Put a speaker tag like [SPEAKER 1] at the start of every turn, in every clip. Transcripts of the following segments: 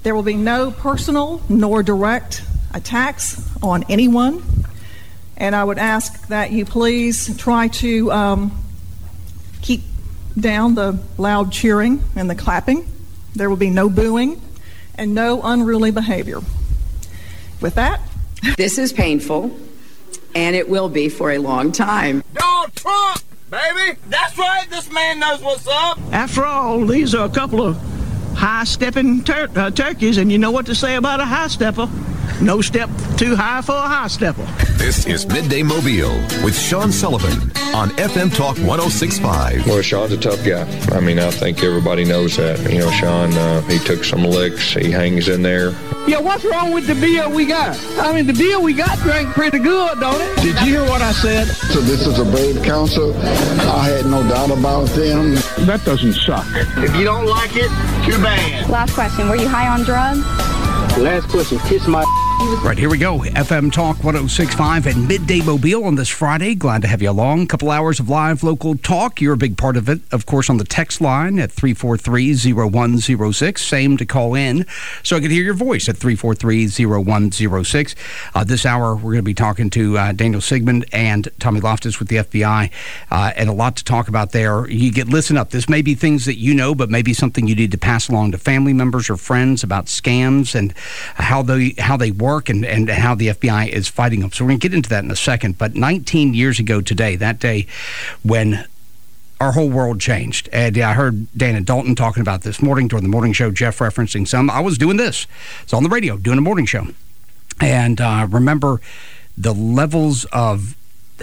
[SPEAKER 1] There will be no personal nor direct attacks on anyone. And I would ask that you please try to keep down the loud cheering and the clapping. There will be no booing and no unruly behavior. With that,
[SPEAKER 2] this is painful, and it will be for a long time.
[SPEAKER 3] Donald Trump, baby! That's right, this man knows what's up.
[SPEAKER 4] After all, these are a couple of high-stepping turkeys, and you know what to say about a high-stepper. No step too high for a high-stepper.
[SPEAKER 5] This is Midday Mobile with Sean Sullivan on FM Talk 106.5.
[SPEAKER 6] Well, Sean's a tough guy. I mean, I think everybody knows that. You know, Sean, he took some licks. He hangs in there.
[SPEAKER 7] Yeah, what's wrong with the beer we got? I mean, the beer we got drank pretty good, don't it?
[SPEAKER 4] Did you hear what I said?
[SPEAKER 8] So this is a brave council. I had no doubt about them.
[SPEAKER 4] That doesn't suck.
[SPEAKER 3] If you don't like it, too bad.
[SPEAKER 9] Last question, were you high on drugs?
[SPEAKER 7] Last question, kiss my...
[SPEAKER 10] Right, here we go. FM Talk 106.5 and Midday Mobile on this Friday. Glad to have you along. Couple hours of live local talk. You're a big part of it, of course, on the text line at 343-0106. Same to call in, so I can hear your voice at 343-0106. This hour, we're going to be talking to Daniel Sigmund and Tommy Loftus with the FBI, and a lot to talk about there. Listen up. This may be things that you know, but maybe something you need to pass along to family members or friends about scams and how they work and how the FBI is fighting them. So we're going to get into that in a second. But 19 years ago today, that day when our whole world changed. And I heard Dana Dalton talking about this morning during the morning show, Jeff referencing some. I was doing this. It's on the radio, doing a morning show. And remember the levels of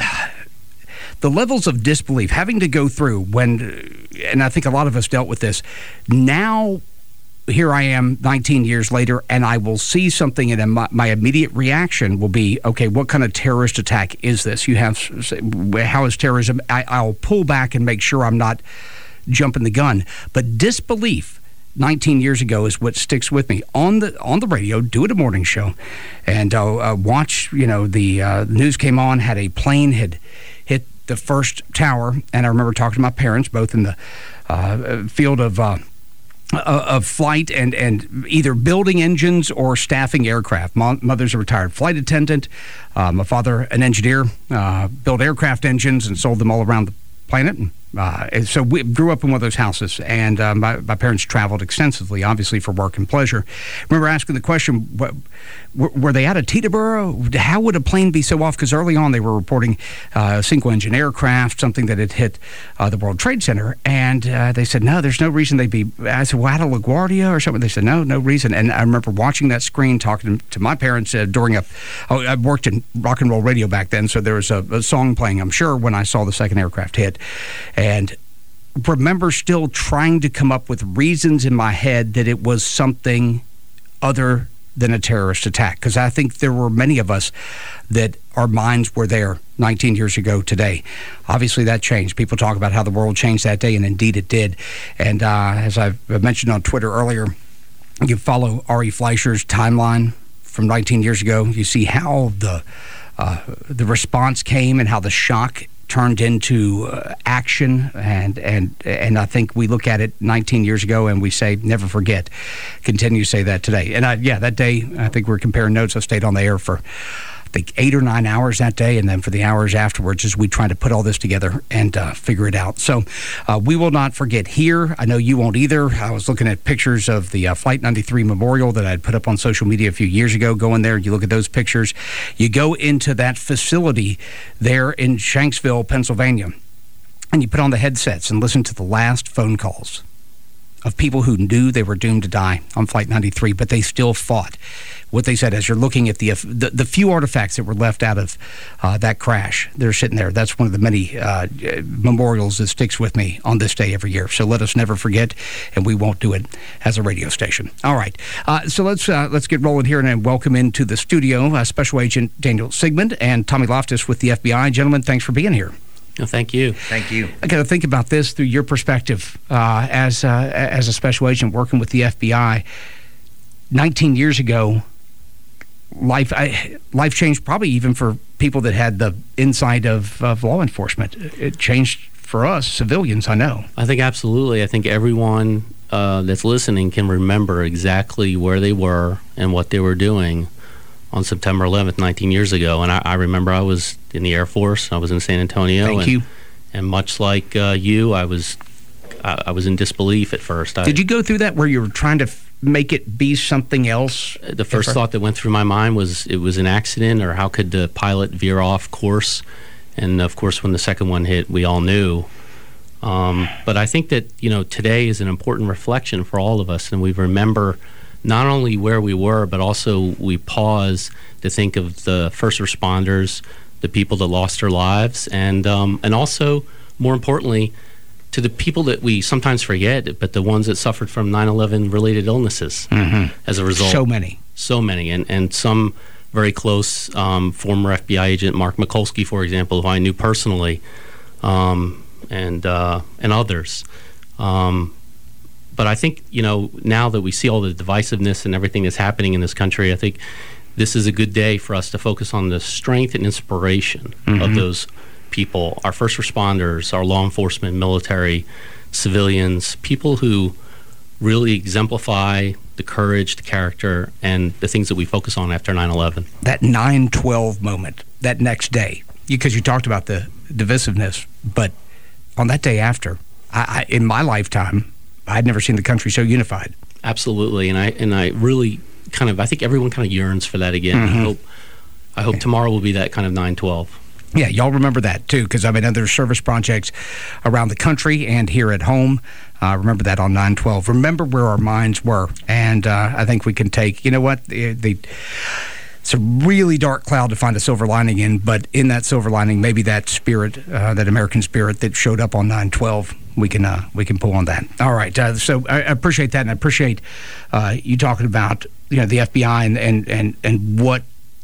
[SPEAKER 10] disbelief, having to go through when, and I think a lot of us dealt with this. Now, here I am 19 years later, and I will see something, and my immediate reaction will be, okay, what kind of terrorist attack is this? How is terrorism? I'll pull back and make sure I'm not jumping the gun. But disbelief 19 years ago is what sticks with me. On the radio, do it a morning show, and watch, the news came on, had a plane had hit the first tower, and I remember talking to my parents, both in the field of flight and either building engines or staffing aircraft. Mother's a retired flight attendant. My father, an engineer, built aircraft engines and sold them all around the planet. And so we grew up in one of those houses, and my parents traveled extensively, obviously for work and pleasure. I remember asking the question, were they out of Teterboro? How would a plane be so off? Because early on they were reporting a single-engine aircraft, something that had hit the World Trade Center, and they said, no, there's no reason they'd be. I said, well, out of LaGuardia or something? They said, no reason. And I remember watching that screen, talking to my parents during I worked in rock and roll radio back then, so there was a song playing, I'm sure, when I saw the second aircraft hit. And remember still trying to come up with reasons in my head that it was something other than a terrorist attack. Because I think there were many of us that our minds were there 19 years ago today. Obviously, that changed. People talk about how the world changed that day, and indeed it did. And as I've mentioned on Twitter earlier, you follow Ari Fleischer's timeline from 19 years ago. You see how the response came and how the shock turned into action, and I think we look at it 19 years ago and we say, never forget. Continue to say that today. And that day, I think we're comparing notes. I stayed on the air for, I think, 8 or 9 hours that day, and then for the hours afterwards as we try to put all this together and figure it out. So we will not forget here. I know you won't either. I was looking at pictures of the Flight 93 memorial that I'd put up on social media a few years ago. Go in there, you look at those pictures. You go into that facility there in Shanksville, Pennsylvania, and you put on the headsets and listen to the last phone calls of people who knew they were doomed to die on Flight 93, but they still fought. What they said, as you're looking at the few artifacts that were left out of that crash, they're sitting there. That's one of the many memorials that sticks with me on this day every year. So let us never forget, and we won't do it as a radio station. All right. So let's get rolling here and welcome into the studio Special Agent Daniel Sigmund and Tommy Loftus with the FBI. Gentlemen, thanks for being here.
[SPEAKER 11] No, thank you.
[SPEAKER 12] Thank you.
[SPEAKER 10] I got to think about this through your perspective as a special agent working with the FBI. 19 years ago, life changed probably even for people that had the insight of law enforcement. It changed for us, civilians, I know.
[SPEAKER 11] I think absolutely. I think everyone that's listening can remember exactly where they were and what they were doing on September 11th, 19 years ago. And I remember I was in the Air Force. I was in San Antonio.
[SPEAKER 10] Thank you.
[SPEAKER 11] And much like you, I was in disbelief at first.
[SPEAKER 10] Did you go through that where you were trying to make it be something else?
[SPEAKER 11] The first thought that went through my mind was it was an accident, or how could the pilot veer off course? And of course, when the second one hit, we all knew. But I think that, today is an important reflection for all of us, and we remember not only where we were, but also we pause to think of the first responders, the people that lost their lives, and also, more importantly, to the people that we sometimes forget, but the ones that suffered from 9/11 related illnesses as a result. So many, and some very close. Former FBI agent Mark Mikulski, for example, who I knew personally, and others. But I think, now that we see all the divisiveness and everything that's happening in this country, I think this is a good day for us to focus on the strength and inspiration of those people, our first responders, our law enforcement, military, civilians, people who really exemplify the courage, the character, and the things that we focus on after 9/11.
[SPEAKER 10] That 9/12 moment, that next day, because you talked about the divisiveness, but on that day after, I in my lifetime, I'd never seen the country so unified.
[SPEAKER 11] Absolutely, and I really I think everyone kind of yearns for that again. I hope tomorrow will be that kind of 9/12.
[SPEAKER 10] Yeah, y'all remember that too, because there's service projects around the country and here at home. Remember that on 9/12. Remember where our minds were, and I think we can take. You know what? It's a really dark cloud to find a silver lining in, but in that silver lining, maybe that spirit, that American spirit that showed up on 9/12, we can pull on that. All right, so I appreciate that, and I appreciate you talking about the FBI and what,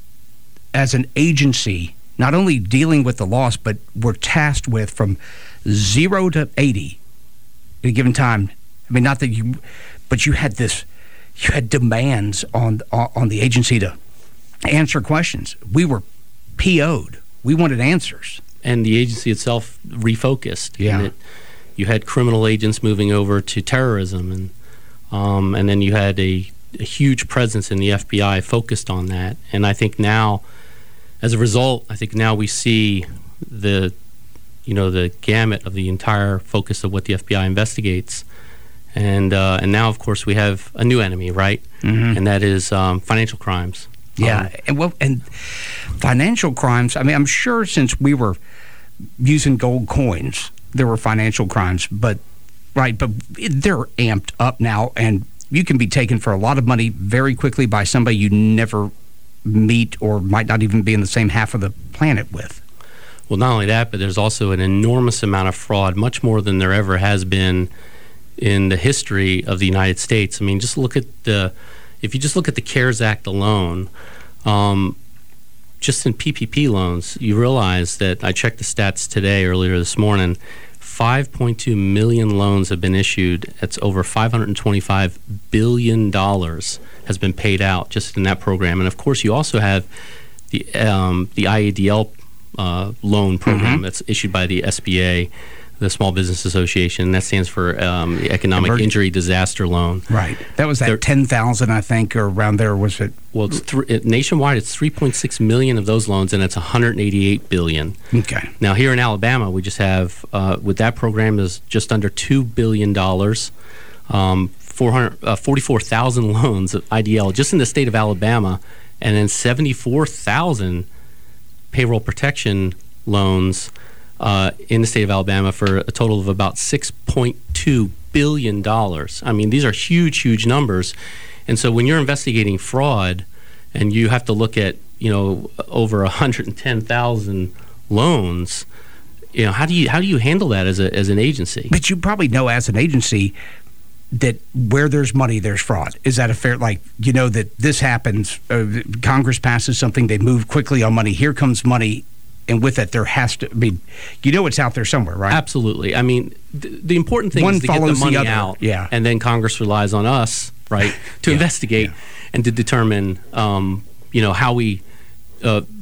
[SPEAKER 10] as an agency, not only dealing with the loss, but we're tasked with from 0 to 80 at a given time. I mean, not that but you had demands on the agency to answer questions. We were PO'd. We wanted answers.
[SPEAKER 11] And the agency itself refocused.
[SPEAKER 10] Yeah.
[SPEAKER 11] And you had criminal agents moving over to terrorism, and then you had a huge presence in the FBI focused on that. And I think now, as a result, we see the gamut of the entire focus of what the FBI investigates. And now, of course, we have a new enemy, right? And that is financial crimes.
[SPEAKER 10] Yeah, and financial crimes, I'm sure since we were using gold coins, there were financial crimes, but they're amped up now, and you can be taken for a lot of money very quickly by somebody you never meet or might not even be in the same half of the planet with.
[SPEAKER 11] Well, not only that, but there's also an enormous amount of fraud, much more than there ever has been in the history of the United States. If you just look at the CARES Act alone, just in PPP loans, you realize that, I checked the stats earlier this morning, 5.2 million loans have been issued. That's over $525 billion has been paid out just in that program. And of course, you also have the IADL loan program that's issued by the SBA, the Small Business Association. That stands for the Economic Injury Disaster Loan.
[SPEAKER 10] Right. That was that 10,000, I think, or around there, was it?
[SPEAKER 11] Well, nationwide, it's 3.6 million of those loans, and it's $188 billion.
[SPEAKER 10] Okay.
[SPEAKER 11] Now, here in Alabama, we just have, with that program, is just under $2 billion, 44,000 loans of IDL just in the state of Alabama, and then 74,000 payroll protection loans in the state of Alabama for a total of about $6.2 billion. These are huge, huge numbers. And so when you're investigating fraud and you have to look at, over 110,000 loans, how do you handle that as an agency?
[SPEAKER 10] But you probably know as an agency that where there's money, there's fraud. Is that a fair, that this happens, Congress passes something, they move quickly on money, here comes money, and with it, there has to be, it's out there somewhere, right?
[SPEAKER 11] Absolutely. The important thing is to get the money out, and then Congress relies on us, right, to investigate and to determine, how we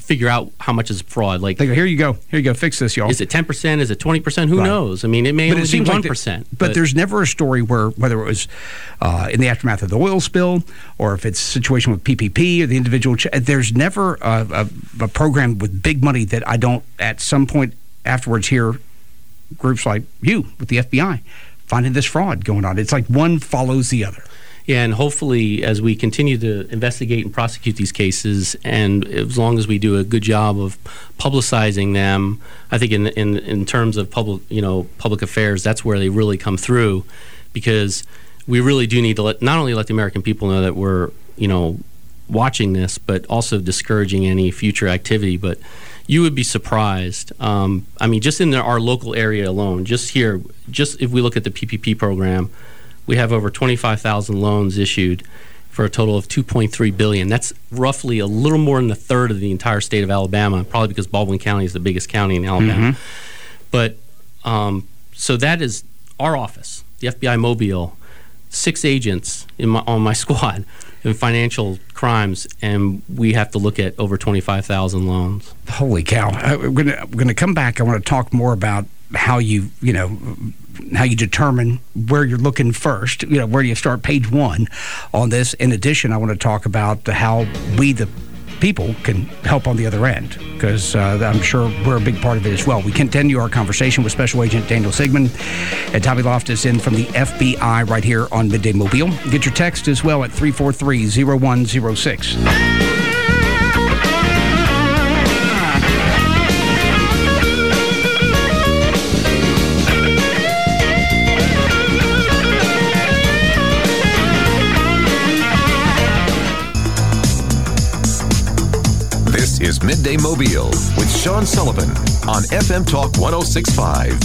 [SPEAKER 11] figure out how much is fraud. Like,
[SPEAKER 10] they go, here you go, fix this, y'all.
[SPEAKER 11] Is it 10%? Is it 20%? Who knows? I mean, it may only be 1%.
[SPEAKER 10] But there's never a story where, whether it was in the aftermath of the oil spill, or if it's a situation with PPP or the individual, there's never a program with big money that I don't, at some point afterwards, hear groups like you with the FBI finding this fraud going on. It's like one follows the other.
[SPEAKER 11] Yeah, and hopefully as we continue to investigate and prosecute these cases, and as long as we do a good job of publicizing them, I think in terms of public affairs, that's where they really come through, because we really do need to not only let the American people know that we're, watching this, but also discouraging any future activity. But you would be surprised. Just in our local area alone, just if we look at the PPP program, we have over 25,000 loans issued for a total of $2.3 billion. That's roughly a little more than a third of the entire state of Alabama, probably because Baldwin County is the biggest county in Alabama. Mm-hmm. But so that is our office, the FBI Mobile, 6 agents on my squad in financial crimes, and we have to look at over 25,000 loans.
[SPEAKER 10] Holy cow. We're going to come back. I want to talk more about how you determine where you're looking first, where you start page 1 on this. In addition, I want to talk about how we, the people, can help on the other end, because I'm sure we're a big part of it as well. We continue our conversation with Special Agent Daniel Sigmon and Tommy Loftus in from the FBI right here on Midday Mobile. Get your text as well at 343-0106.
[SPEAKER 5] This is Midday Mobile with Sean Sullivan on FM Talk 106.5.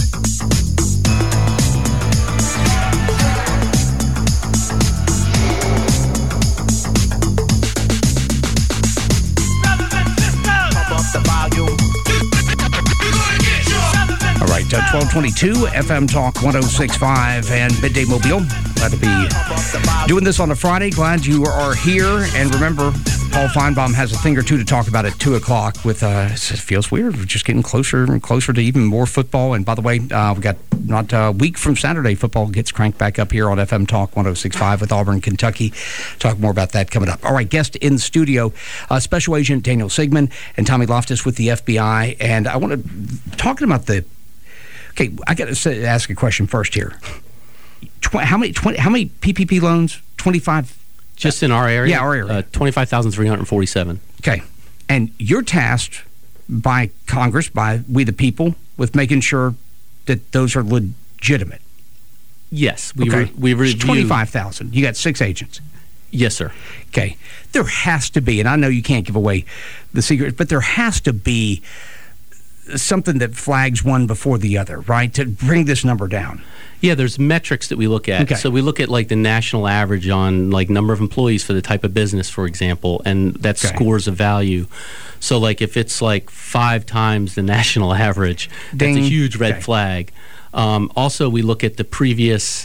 [SPEAKER 10] All right, 1222 FM Talk 106.5 and Midday Mobile. Glad to be doing this on a Friday. Glad you are here. And remember, Paul Feinbaum has a thing or two to talk about at 2 o'clock with, it feels weird, we're just getting closer and closer to even more football. And by the way, we got not a week from Saturday, football gets cranked back up here on FM Talk 106.5 with Auburn, Kentucky. Talk more about that coming up. All right, guest in studio, Special Agent Daniel Sigmon and Tommy Loftus with the FBI. And I want to, talking about okay, I got to ask a question first here. How many PPP loans? 25?
[SPEAKER 11] Just in our area?
[SPEAKER 10] Yeah, our area.
[SPEAKER 11] 25,347.
[SPEAKER 10] Okay. And you're tasked by Congress, by we the people, with making sure that those are legitimate.
[SPEAKER 11] Yes.
[SPEAKER 10] We
[SPEAKER 11] review
[SPEAKER 10] 25,000. You got 6 agents.
[SPEAKER 11] Yes, sir.
[SPEAKER 10] Okay. There has to be, and I know you can't give away the secret, but there has to be something that flags one before the other, right, to bring this number down.
[SPEAKER 11] Yeah, there's metrics that we look at.
[SPEAKER 10] Okay.
[SPEAKER 11] So we look at like the national average on like number of employees for the type of business, for example, and that's scores of value. So like if it's like 5 times the national average, that's a huge red flag. Also, we look at the previous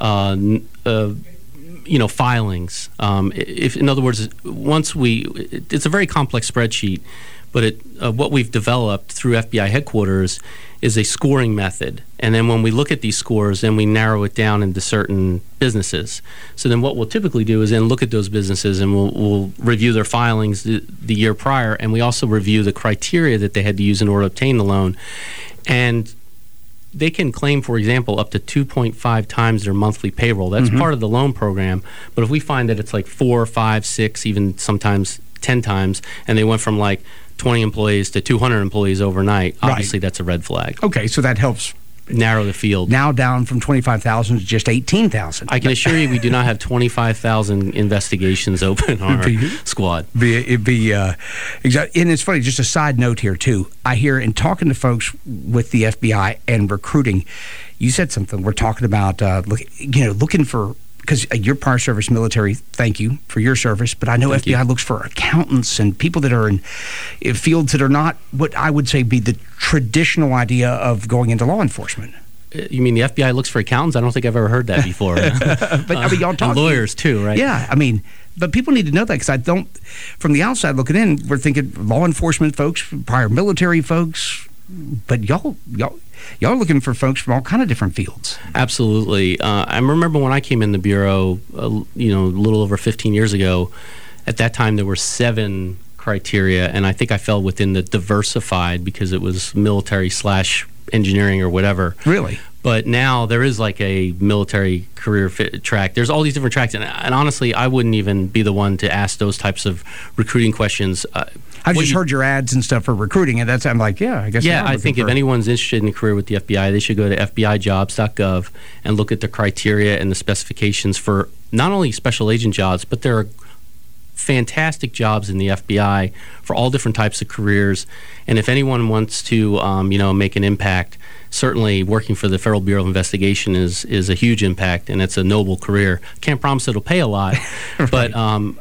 [SPEAKER 11] filings. If, in other words, it's a very complex spreadsheet, but what we've developed through FBI headquarters is a scoring method. And then when we look at these scores, then we narrow it down into certain businesses. So then what we'll typically do is then look at those businesses and we'll review their filings the year prior, and we also review the criteria that they had to use in order to obtain the loan. And they can claim, for example, up to 2.5 times their monthly payroll. That's part of the loan program. But if we find that it's like 4, 5, 6, even sometimes 10 times, and they went from like 20 employees to 200 employees overnight, obviously that's a red flag.
[SPEAKER 10] Okay, so that helps
[SPEAKER 11] narrow the field.
[SPEAKER 10] Now down from 25,000 to just 18,000.
[SPEAKER 11] I can assure you we do not have 25,000 investigations open in our squad.
[SPEAKER 10] It'd be exactly. And it's funny, just a side note here too. I hear in talking to folks with the FBI and recruiting, you said something. We're talking about looking for, because your prior service military, thank you for your service, but I know FBI looks for accountants and people that are in fields that are not what I would say be the traditional idea of going into law enforcement.
[SPEAKER 11] You mean the FBI looks for accountants? I don't think I've ever heard that before.
[SPEAKER 10] But I mean, y'all talk
[SPEAKER 11] and lawyers too, right?
[SPEAKER 10] Yeah, I mean, but people need to know that because I don't. From the outside looking in, we're thinking law enforcement folks, prior military folks, but y'all are looking for folks from all kind of different fields.
[SPEAKER 11] Absolutely. I remember when I came in the bureau, a little over 15 years ago. At that time, there were 7 criteria, and I think I fell within the diversified because it was military/engineering or whatever.
[SPEAKER 10] Really?
[SPEAKER 11] But now there is like a military career track. There's all these different tracks, and honestly, I wouldn't even be the one to ask those types of recruiting questions.
[SPEAKER 10] I've just heard your ads and stuff for recruiting, and I'm like, yeah, I guess.
[SPEAKER 11] Yeah, I think if anyone's interested in a career with the FBI, they should go to FBIjobs.gov and look at the criteria and the specifications for not only special agent jobs, but there are fantastic jobs in the FBI for all different types of careers. And if anyone wants to, make an impact, certainly working for the Federal Bureau of Investigation is a huge impact, and it's a noble career. Can't promise it'll pay a lot, right. But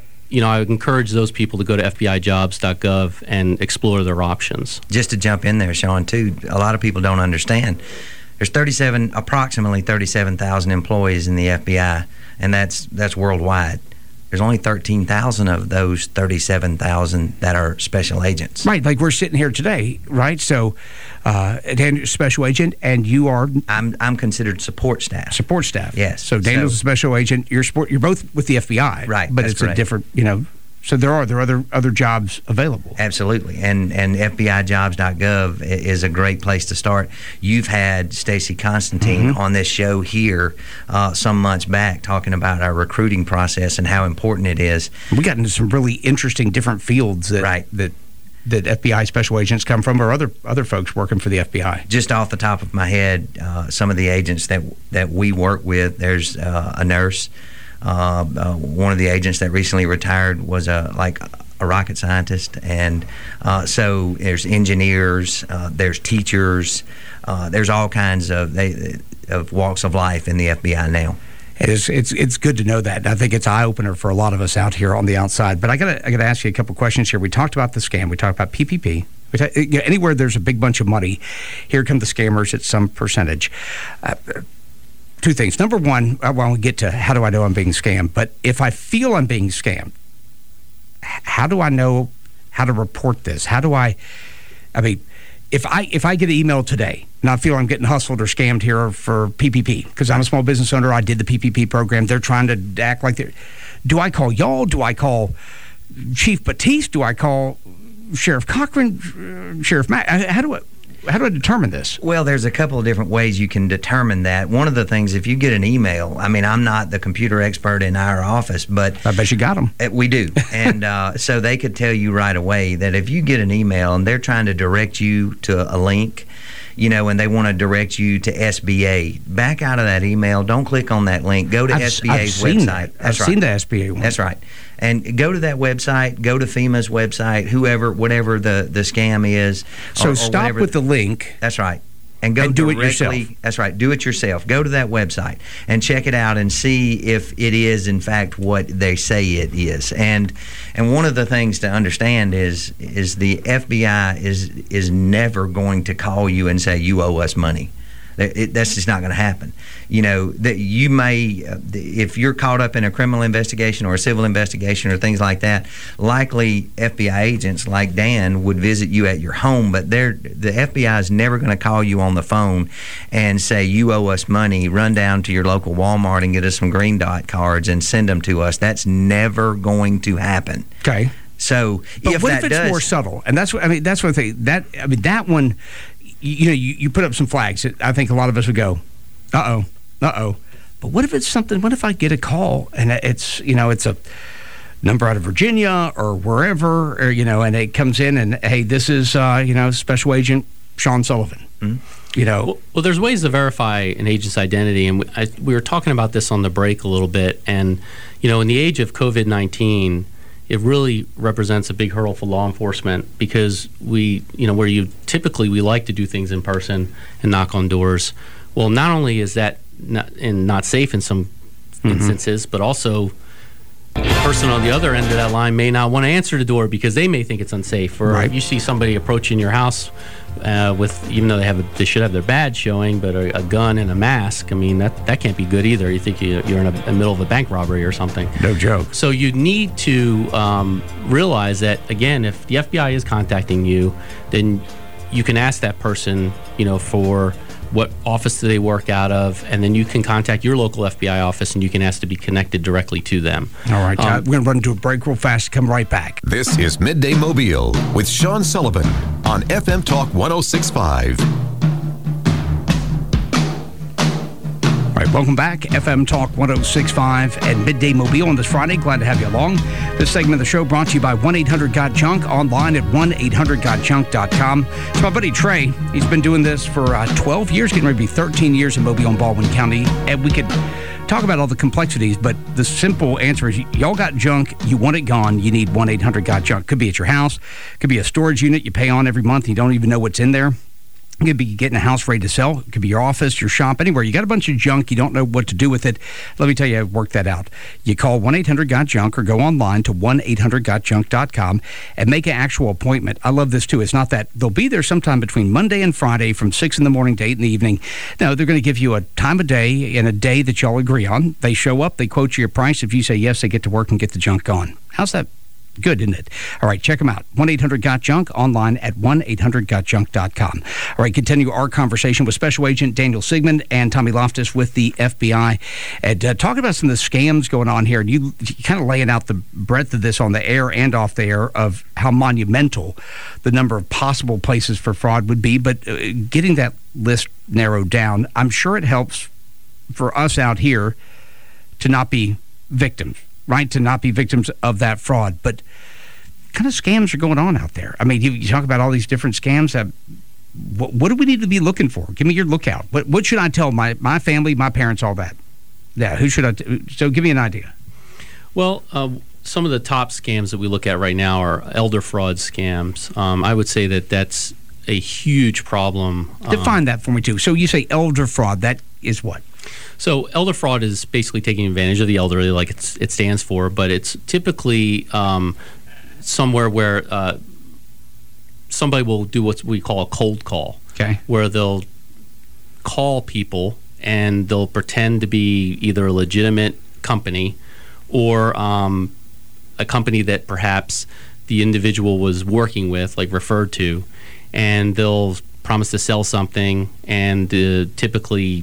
[SPEAKER 11] I would encourage those people to go to FBIjobs.gov and explore their options.
[SPEAKER 12] Just to jump in there, Sean, too, a lot of people don't understand. There's approximately 37,000 employees in the FBI, and that's worldwide. There's only 13,000 of those 37,000 that are special agents.
[SPEAKER 10] Right, like we're sitting here today, right? So, Daniel's a special agent, and you are.
[SPEAKER 12] I'm considered support staff.
[SPEAKER 10] Support staff.
[SPEAKER 12] Yes.
[SPEAKER 10] So Daniel's a special agent. You're both with the FBI,
[SPEAKER 12] right?
[SPEAKER 10] But it's correct. A different, So there are other jobs available.
[SPEAKER 12] Absolutely, and FBIjobs.gov is a great place to start. You've had Stacey Constantine on this show here some months back talking about our recruiting process and how important it is.
[SPEAKER 10] We got into some really interesting different fields that FBI special agents come from, or other folks working for the FBI.
[SPEAKER 12] Just off the top of my head, some of the agents that we work with, there's a nurse. One of the agents that recently retired was a rocket scientist, and so there's engineers, there's teachers, there's all kinds of walks of life in the FBI now.
[SPEAKER 10] It's good to know that. I think it's an eye opener for a lot of us out here on the outside. But I gotta ask you a couple questions here. We talked about the scam. We talked about PPP. Anywhere there's a big bunch of money, here come the scammers at some percentage. 2 things. Number one, I want to get to how do I know I'm being scammed, but if I feel I'm being scammed, how do I know how to report this? If I get an email today and I feel I'm getting hustled or scammed here for PPP, because I'm a small business owner, I did the PPP program, they're trying to act like they're... Do I call y'all? Do I call Chief Batiste? Do I call Sheriff Cochran? Sheriff Mack? How do I determine this?
[SPEAKER 12] Well, there's a couple of different ways you can determine that. One of the things, if you get an email, I'm not the computer expert in our office, but...
[SPEAKER 10] I bet you got them.
[SPEAKER 12] We do. And so they could tell you right away that if you get an email and they're trying to direct you to a link, and they want to direct you to SBA, back out of that email. Don't click on that link. Go to SBA's website.
[SPEAKER 10] I've seen the SBA one.
[SPEAKER 12] That's right. And go to that website, go to FEMA's website, whatever the scam is.
[SPEAKER 10] So stop with the link.
[SPEAKER 12] That's right. And go
[SPEAKER 10] do
[SPEAKER 12] directly,
[SPEAKER 10] it yourself.
[SPEAKER 12] That's right. Do it yourself. Go to that website and check it out and see if it is, in fact, what they say it is. And one of the things to understand is the FBI is never going to call you and say, you owe us money. That's just not going to happen. That you may, if you're caught up in a criminal investigation or a civil investigation or things like that, likely FBI agents like Dan would visit you at your home, but the FBI is never going to call you on the phone and say, you owe us money, run down to your local Walmart and get us some green dot cards and send them to us. That's never going to happen.
[SPEAKER 10] Okay.
[SPEAKER 12] So
[SPEAKER 10] but what if it's more subtle? And that's what I think. That one... You put up some flags. I think a lot of us would go, uh-oh. But what if it's something, what if I get a call and it's a number out of Virginia or wherever, or, and it comes in and, hey, this is, Special Agent Sean Sullivan.
[SPEAKER 11] Well, there's ways to verify an agent's identity, and we were talking about this on the break a little bit, and, in the age of COVID-19, it really represents a big hurdle for law enforcement because we like to do things in person and knock on doors. Well, not only is that not safe in some instances, but also the person on the other end of that line may not want to answer the door because they may think it's unsafe. Or if you see somebody approaching your house with, even though they should have their badge showing, but a gun and a mask, I mean, that can't be good either. You think you're in the middle of a bank robbery or something.
[SPEAKER 10] No joke.
[SPEAKER 11] So you need to realize that, again, if the FBI is contacting you, then you can ask that person, for what office do they work out of, and then you can contact your local FBI office and you can ask to be connected directly to them.
[SPEAKER 10] All right, we're going to run into a break real fast. Come right back.
[SPEAKER 5] This is Midday Mobile with Sean Sullivan on FM Talk 106.5.
[SPEAKER 10] All right, welcome back. FM Talk 106.5 and Midday Mobile on this Friday. Glad to have you along. This segment of the show brought to you by 1-800-GOT-JUNK, online at 1-800-GOT-JUNK.com. It's my buddy Trey. He's been doing this for 12 years, getting ready to be 13 years in Mobile and Baldwin County. And we could talk about all the complexities, but the simple answer is y'all got junk, you want it gone, you need 1-800-GOT-JUNK. Could be at your house, could be a storage unit you pay on every month, you don't even know what's in there. You could be getting a house ready to sell. It could be your office, your shop, anywhere. You got a bunch of junk. You don't know what to do with it. Let me tell you how to work that out. You call 1-800-GOT-JUNK or go online to 1-800-GOT-JUNK.com and make an actual appointment. I love this, too. It's not that they'll be there sometime between Monday and Friday from 6 in the morning to 8 in the evening. No, they're going to give you a time of day and a day that y'all agree on. They show up. They quote you your price. If you say yes, they get to work and get the junk gone. How's that? Good, isn't it? All right, check them out. 1-800-GOT-JUNK, online at 1-800-GOT-JUNK.com. All right, continue our conversation with Special Agent Daniel Sigmund and Tommy Loftus with the FBI. And talking about some of the scams going on here, and you kind of laying out the breadth of this on the air and off the air of how monumental the number of possible places for fraud would be. But getting that list narrowed down, I'm sure it helps for us out here to not be victims. Right, to not be victims of that fraud. But what kind of scams are going on out there? I mean, you talk about all these different scams. What do we need to be looking for? Give me your lookout. What should I tell my family, my parents, all that? Yeah, who should I? So give me an idea.
[SPEAKER 11] Well, some of the top scams that we look at right now are elder fraud scams. I would say that that's a huge problem.
[SPEAKER 10] Define that for me, too. So you say elder fraud. That is what?
[SPEAKER 11] So elder fraud is basically taking advantage of the elderly, like it stands for, but it's typically somewhere where somebody will do what we call a cold call, where they'll call people and they'll pretend to be either a legitimate company or a company that perhaps the individual was working with, like referred to, and they'll promise to sell something, and typically,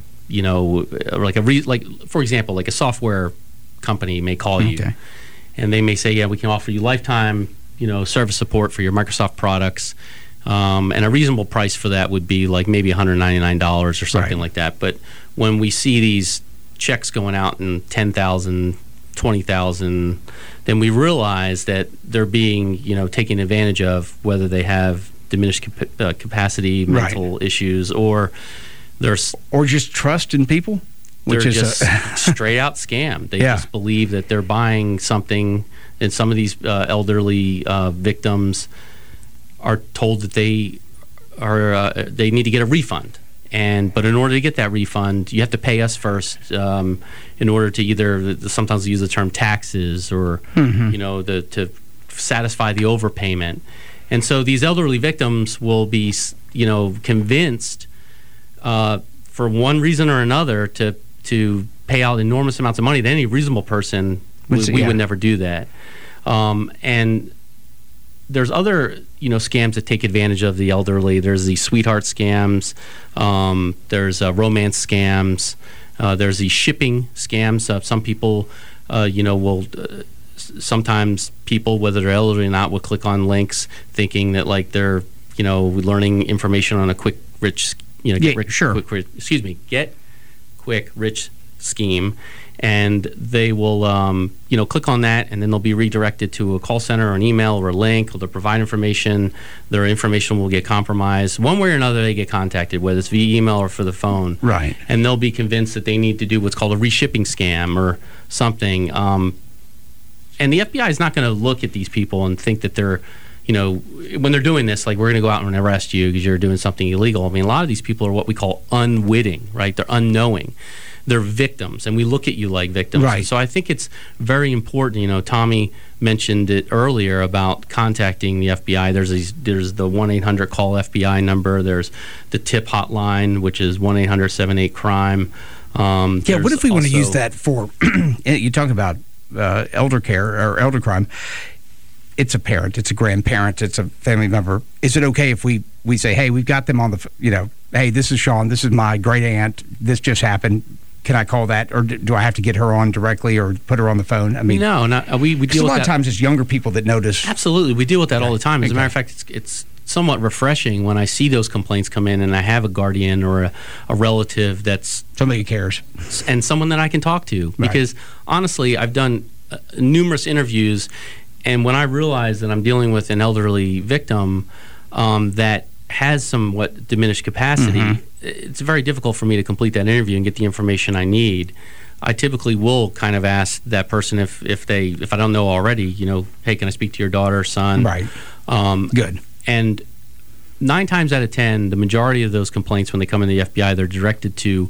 [SPEAKER 11] for example, like a software company may call you, and they may say, yeah, we can offer you lifetime, service support for your Microsoft products, and a reasonable price for that would be like maybe $199 or something like that. But when we see these checks going out in $10,000, $20,000, then we realize that they're being, taken advantage of, whether they have diminished capacity, mental issues, or just trust in people, which is just straight out scam. They just believe that they're buying something, and some of these elderly victims are told that they need to get a refund. But in order to get that refund, you have to pay us first in order to either, sometimes they use the term taxes, or to satisfy the overpayment. And so these elderly victims will be, convinced for one reason or another to pay out enormous amounts of money. That any reasonable person we would never do that. And there's other scams that take advantage of the elderly. There's the sweetheart scams. There's romance scams. There's the shipping scams. Some people will. Sometimes people, whether they're elderly or not, will click on links thinking that like they're learning information on a quick rich get quick rich scheme, and they will click on that, and then they'll be redirected to a call center or an email or a link, or they'll provide information. Their information will get compromised one way or another. They get contacted, whether it's via email or for the phone, and they'll be convinced that they need to do what's called a reshipping scam or something. And the FBI is not going to look at these people and think that they're, when they're doing this, like, we're going to go out and arrest you because you're doing something illegal. I mean, a lot of these people are what we call unwitting, right? They're unknowing. they're victims, and we look at you like victims.
[SPEAKER 10] Right.
[SPEAKER 11] So I think it's very important. You know, Tommy mentioned it earlier about contacting the FBI. There's the 1-800-CALL-FBI number. There's the tip hotline, which is 1-800-78-CRIME.
[SPEAKER 10] Yeah, what if we want to use that for, you talk about elder care or elder crime. It's a parent, it's a grandparent, it's a family member. Is it okay if we say, hey, we've got them on the, hey, this is Sean, this is my great aunt, this just happened. Can I call that, or do I have to get her on directly or put her on the phone? I mean,
[SPEAKER 11] no, we deal with that.
[SPEAKER 10] A lot of times it's younger people that notice.
[SPEAKER 11] Absolutely, we deal with that all the time. As a matter of fact, it's somewhat refreshing when I see those complaints come in and I have a guardian or a relative that's
[SPEAKER 10] somebody who cares
[SPEAKER 11] and someone that I can talk to. Because honestly, I've done numerous interviews, and when I realize that I'm dealing with an elderly victim that has somewhat diminished capacity, it's very difficult for me to complete that interview and get the information I need. I typically will kind of ask that person if I don't know already, hey, can I speak to your daughter or son?
[SPEAKER 10] Right. Good.
[SPEAKER 11] And 9 times out of 10, the majority of those complaints when they come in the FBI, they're directed to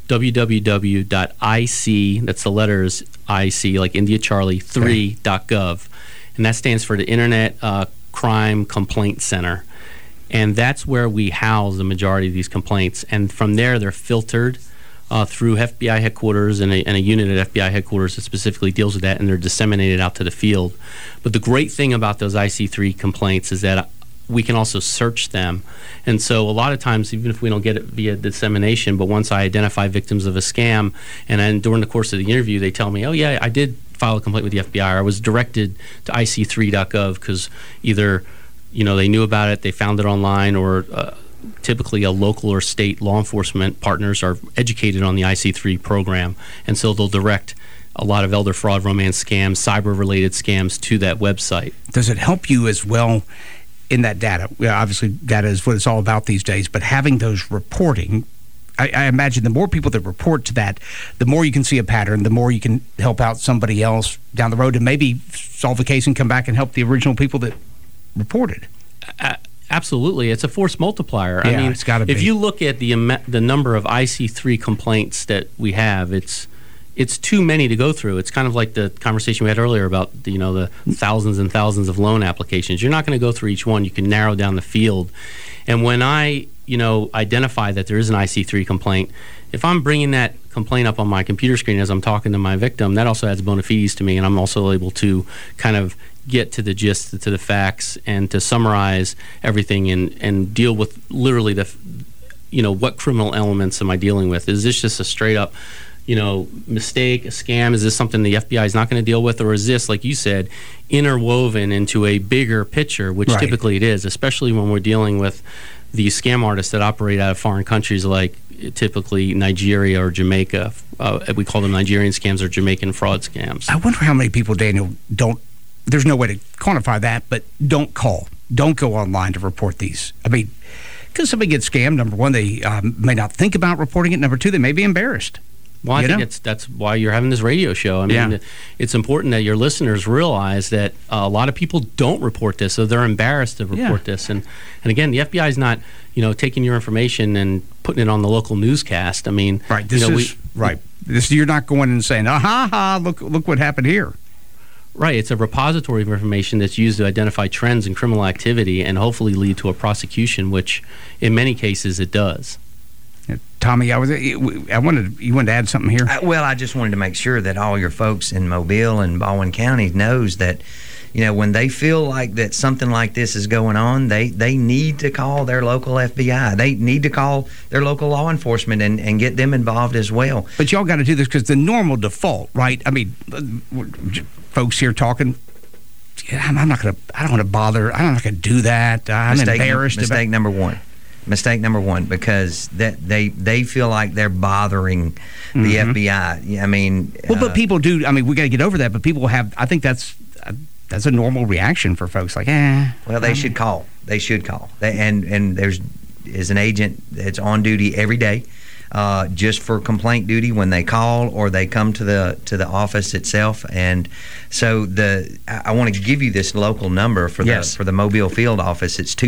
[SPEAKER 11] www.ic, that's the letters IC, like India Charlie, 3.gov. And that stands for the Internet Crime Complaint Center. And that's where we house the majority of these complaints. And from there, they're filtered through FBI headquarters and a unit at FBI headquarters that specifically deals with that, and they're disseminated out to the field. But the great thing about those IC3 complaints is that we can also search them. And so a lot of times, even if we don't get it via dissemination, but once I identify victims of a scam, and then during the course of the interview, they tell me, oh, yeah, I did file a complaint with the FBI, or I was directed to IC3.gov because either they knew about it, they found it online, or typically a local or state law enforcement partners are educated on the IC3 program, and so they'll direct a lot of elder fraud, romance scams, cyber-related scams to that website.
[SPEAKER 10] Does it help you as well in that data? Obviously, data is what it's all about these days, but having those reporting, I imagine the more people that report to that, the more you can see a pattern, the more you can help out somebody else down the road and maybe solve the case and come back and help the original people that reported.
[SPEAKER 11] Absolutely. It's a force multiplier.
[SPEAKER 10] Yeah,
[SPEAKER 11] I mean,
[SPEAKER 10] it's got to be.
[SPEAKER 11] If you look at the number of IC3 complaints that we have, it's too many to go through. It's kind of like the conversation we had earlier about the thousands and thousands of loan applications. You're not going to go through each one. You can narrow down the field. And when I identify that there is an IC3 complaint, if I'm bringing that complaint up on my computer screen as I'm talking to my victim, that also adds bona fides to me, and I'm also able to kind of get to the gist, to the facts, and to summarize everything and deal with literally what criminal elements am I dealing with? Is this just a straight up mistake, a scam? Is this something the FBI is not going to deal with? Or is this, like you said, interwoven into a bigger picture, which typically it is, especially when we're dealing with these scam artists that operate out of foreign countries like typically Nigeria or Jamaica. We call them Nigerian scams or Jamaican fraud scams.
[SPEAKER 10] I wonder how many people, Daniel, there's no way to quantify that, but don't call. Don't go online to report these. I mean, because somebody gets scammed, number one, they may not think about reporting it. Number two, they may be embarrassed.
[SPEAKER 11] Well, I think that's why you're having this radio show. I mean, it's important that your listeners realize that a lot of people don't report this, so they're embarrassed to report this. And again, the FBI is not, taking your information and putting it on the local newscast. I mean,
[SPEAKER 10] you're not going and saying, look what happened here.
[SPEAKER 11] Right. It's a repository of information that's used to identify trends in criminal activity and hopefully lead to a prosecution, which in many cases it does.
[SPEAKER 10] Tommy, you wanted to add something here?
[SPEAKER 12] I just wanted to make sure that all your folks in Mobile and Baldwin County knows that, when they feel like that something like this is going on, they need to call their local FBI. They need to call their local law enforcement and get them involved as well.
[SPEAKER 10] But y'all got to do this because the normal default, right? I mean, folks here talking, I don't want to bother. I'm not going to do that. I'm embarrassed.
[SPEAKER 12] Mistake number one, because that they feel like they're bothering the FBI. I mean,
[SPEAKER 10] but people do. I mean, we got to get over that. But people have. I think that's a normal reaction for folks. Like,
[SPEAKER 12] well, they should call. They should call. And there's an agent that's on duty every day, just for complaint duty when they call or they come to the office itself. And so I want to give you this local number for the Mobile field office. It's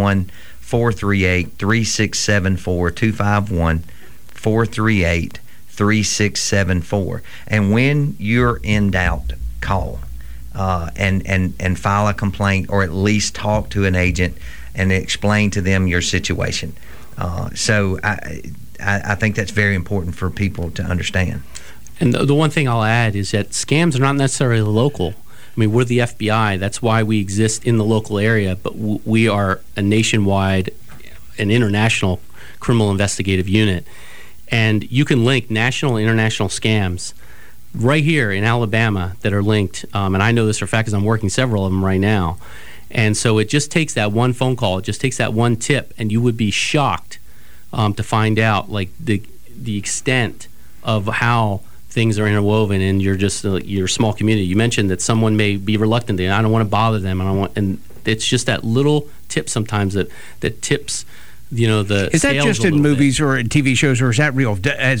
[SPEAKER 12] 251-438-3674, 251-438-3674. 3674. And when you're in doubt, call and file a complaint, or at least talk to an agent and explain to them your situation. So I think that's very important for people to understand.
[SPEAKER 11] And the one thing I'll add is that scams are not necessarily local. I mean, we're the FBI. That's why we exist in the local area, but we are a nationwide and international criminal investigative unit. And you can link national and international scams right here in Alabama that are linked. And I know this for a fact because I'm working several of them right now. And so it just takes that one phone call. It just takes that one tip, and you would be shocked to find out like the extent of how things are interwoven in your small community. You mentioned that someone may be reluctant, and I don't want to bother them, and it's just that little tip sometimes that tips, the
[SPEAKER 10] Is that just in movies or in TV shows, or is that real?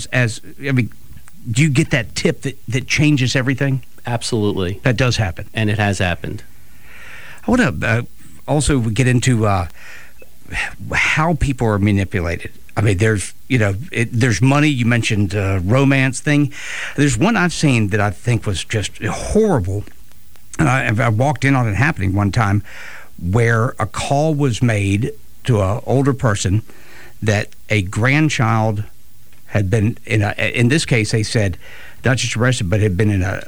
[SPEAKER 10] Do you get that tip that changes everything?
[SPEAKER 11] Absolutely.
[SPEAKER 10] That does happen.
[SPEAKER 11] And it has happened.
[SPEAKER 10] I want to also get into how people are manipulated. I mean, there's money. You mentioned romance thing. There's one I've seen that I think was just horrible. And I walked in on it happening one time, where a call was made to an older person that a grandchild had been in this case, they said, not just arrested, but had been in a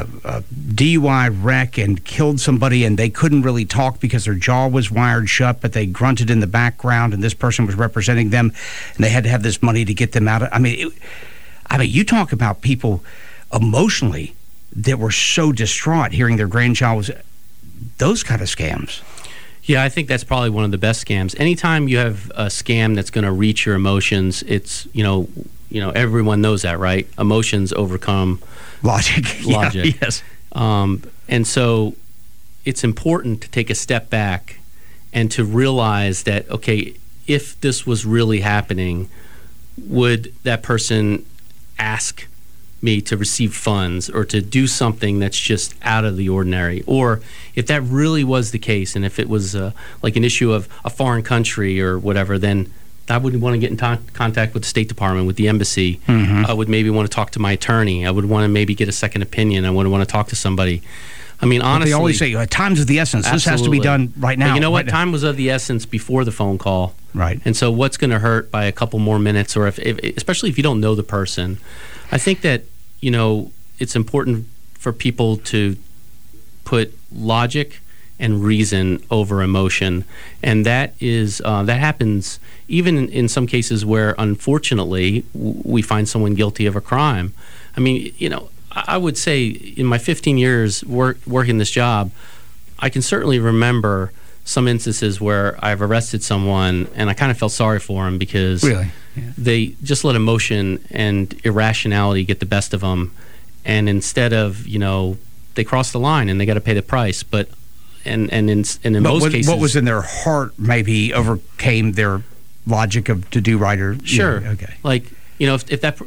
[SPEAKER 10] DUI wreck and killed somebody, and they couldn't really talk because their jaw was wired shut, but they grunted in the background, and this person was representing them, and they had to have this money to get them out of. I mean, you talk about people emotionally that were so distraught hearing their grandchild was those kind of scams.
[SPEAKER 11] Yeah, I think that's probably one of the best scams. Anytime you have a scam that's going to reach your emotions, it's everyone knows that, right? Emotions overcome
[SPEAKER 10] logic.
[SPEAKER 11] Yeah,
[SPEAKER 10] yes.
[SPEAKER 11] And so it's important to take a step back and to realize that, okay, if this was really happening, would that person ask me to receive funds or to do something that's just out of the ordinary? Or if that really was the case, and if it was like an issue of a foreign country or whatever, then I would want to get in contact with the State Department, with the embassy.
[SPEAKER 10] Mm-hmm.
[SPEAKER 11] I would maybe want to talk to my attorney. I would want to maybe get a second opinion. I would want to talk to somebody. I mean, honestly,
[SPEAKER 10] they always say time's of the essence.
[SPEAKER 11] Absolutely.
[SPEAKER 10] This has to be done right now.
[SPEAKER 11] But you know what?
[SPEAKER 10] Right.
[SPEAKER 11] Time was of the essence before the phone call.
[SPEAKER 10] Right.
[SPEAKER 11] And so what's going to hurt by a couple more minutes, or if especially if you don't know the person? I think that, it's important for people to put logic and reason over emotion, and that happens even in some cases where, unfortunately, we find someone guilty of a crime. I mean, I would say in my 15 years working this job, I can certainly remember some instances where I've arrested someone and I kind of felt sorry for them because
[SPEAKER 10] really?
[SPEAKER 11] They just let emotion and irrationality get the best of them, and instead of they crossed the line and they got to pay the price. But in most cases,
[SPEAKER 10] what was in their heart maybe overcame their logic of to do right or
[SPEAKER 11] sure.
[SPEAKER 10] Okay,
[SPEAKER 11] like if that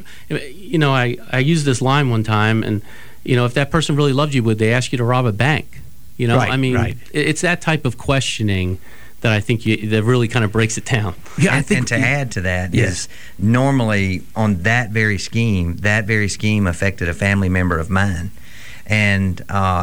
[SPEAKER 11] I used this line one time, and if that person really loved you, would they ask you to rob a bank?
[SPEAKER 10] Right,
[SPEAKER 11] I mean,
[SPEAKER 10] right.
[SPEAKER 11] It's that type of questioning that I think that really kind of breaks it down.
[SPEAKER 12] Yeah, and to add to that is normally on that very scheme affected a family member of mine, and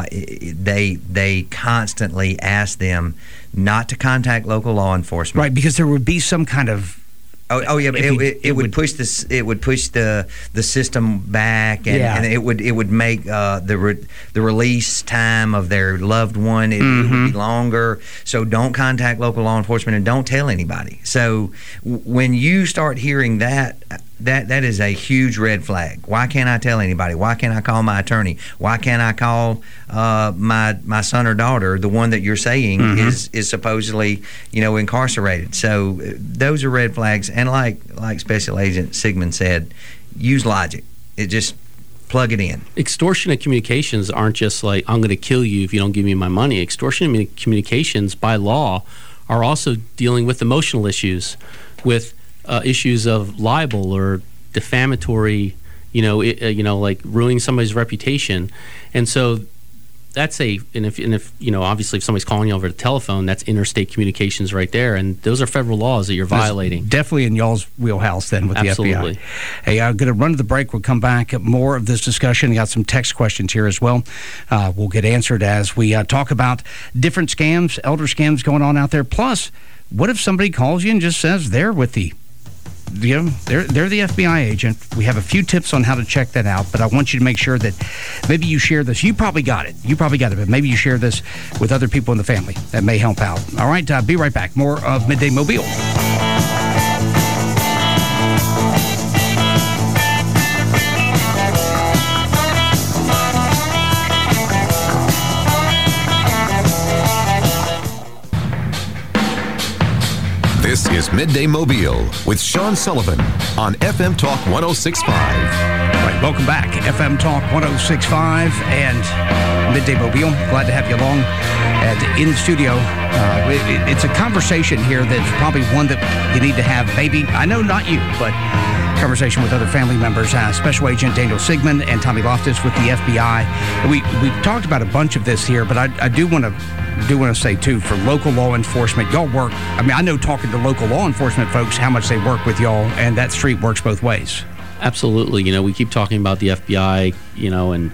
[SPEAKER 12] they constantly asked them not to contact local law enforcement.
[SPEAKER 10] Right, because there would be some kind of
[SPEAKER 12] Oh yeah, but it would push this. It would push the system back, and it would make the release time of their loved one. It would be longer. So don't contact local law enforcement and don't tell anybody. So when you start hearing that is a huge red flag. Why can't I tell anybody? Why can't I call my attorney? Why can't I call my son or daughter, the one that you're saying is supposedly incarcerated? So those are red flags. And like Special Agent Sigmund said, use logic. It just plug it in.
[SPEAKER 11] Extortionate communications aren't just like, I'm going to kill you if you don't give me my money. Extortionate communications by law are also dealing with emotional issues, with issues of libel or defamatory, like ruining somebody's reputation. And so that's and if you know, obviously if somebody's calling you over the telephone, that's interstate communications right there, and those are federal laws that you're violating.
[SPEAKER 10] That's definitely in y'all's wheelhouse then with
[SPEAKER 11] Absolutely.
[SPEAKER 10] the FBI. Hey, I'm going to run to the break. We'll come back. More of this discussion. Got some text questions here as well. We'll get answered as we talk about different scams, elder scams going on out there. Plus, what if somebody calls you and just says they're with they're the FBI agent? We have a few tips on how to check that out, but I want you to make sure that maybe you share this. You probably got it, but maybe you share this with other people in the family. That may help out. All right, be right back. More of Midday Mobile.
[SPEAKER 5] This is Midday Mobile with Sean Sullivan on FM Talk 106.5.
[SPEAKER 10] All right, welcome back. FM Talk 106.5 and Midday Mobile. Glad to have you along and in the studio. It's a conversation here that's probably one that you need to have, maybe, I know not you, but conversation with other family members. Special Agent Daniel Sigmund and Tommy Loftus with the FBI. We've talked about a bunch of this here, but I do want to say, too, for local law enforcement, y'all work. I mean, I know talking to local law enforcement folks, how much they work with y'all, and that street works both ways.
[SPEAKER 11] Absolutely. You know, we keep talking about the FBI, you know, and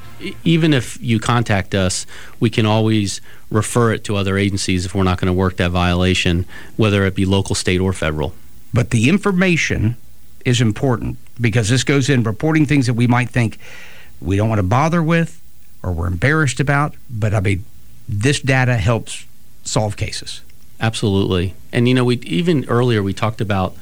[SPEAKER 11] even if you contact us, we can always refer it to other agencies if we're not going to work that violation, whether it be local, state, or federal.
[SPEAKER 10] But the information is important because this goes in reporting things that we might think we don't want to bother with or we're embarrassed about. But, I mean, this data helps solve cases.
[SPEAKER 11] Absolutely. And, you know, even earlier we talked about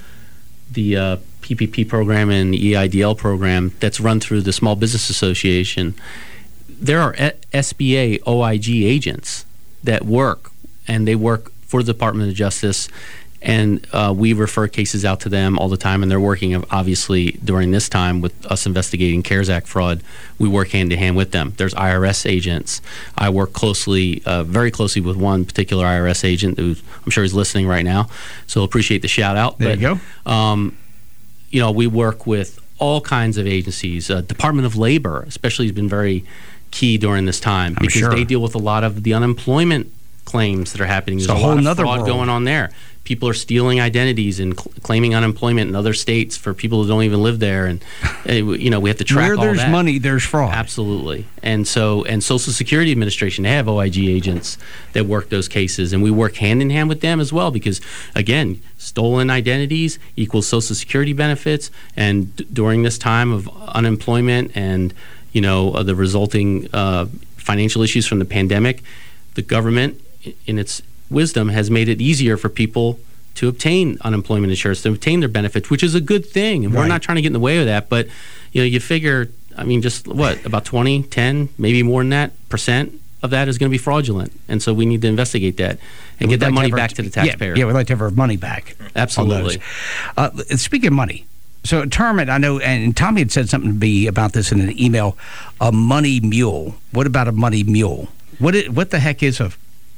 [SPEAKER 11] the PPP program and the EIDL program that's run through the Small Business Association. There are SBA OIG agents that work, and they work for the Department of Justice, and we refer cases out to them all the time, and they're working, obviously, during this time with us investigating CARES Act fraud. We work hand-to-hand with them. There's IRS agents. I work closely, very closely with one particular IRS agent who I'm sure is listening right now, so appreciate the shout-out.
[SPEAKER 10] There you go.
[SPEAKER 11] You know, we work with all kinds of agencies. Department of Labor especially has been very key during this time because they deal with a lot of the unemployment claims that are happening. There's a whole lot of fraud going on there. People are stealing identities and claiming unemployment in other states for people who don't even live there, and you know, we have to track all that.
[SPEAKER 10] Where there's money, there's fraud.
[SPEAKER 11] Absolutely. And Social Security Administration, they have OIG agents that work those cases, and we work hand in hand with them as well because, again, stolen identities equals Social Security benefits, and during this time of unemployment and, you know, the resulting financial issues from the pandemic, the government, in its wisdom, has made it easier for people to obtain unemployment insurance, to obtain their benefits, which is a good thing. And we're not trying to get in the way of that. But, you know, you figure, I mean, just about 20, 10, maybe more than that % of that is going to be fraudulent. And so we need to investigate that and get that money back to the taxpayer.
[SPEAKER 10] Yeah, we'd like to have our money back.
[SPEAKER 11] Absolutely.
[SPEAKER 10] Speaking of money, so a term, I know, and Tommy had said something to me about this in an email, a money mule. What about a money mule? What the heck is a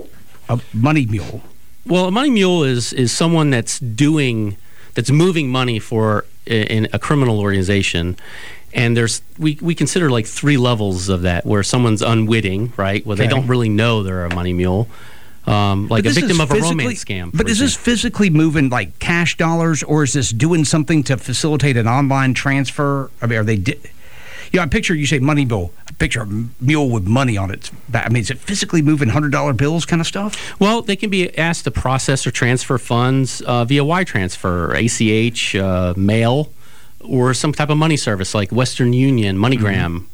[SPEAKER 10] money mule?
[SPEAKER 11] Well, a money mule is someone that's moving money for in a criminal organization, and we consider like 3 levels of that, where someone's unwitting, right? Well, they don't really know they're a money mule, like a victim of a romance scam.
[SPEAKER 10] But is this physically moving like cash dollars, or is this doing something to facilitate an online transfer? I mean, are they? I picture, you say money mule. I picture a mule with money on it. I mean, is it physically moving $100 bills kind of stuff?
[SPEAKER 11] Well, they can be asked to process or transfer funds via wire transfer, ACH, mail, or some type of money service like Western Union, MoneyGram.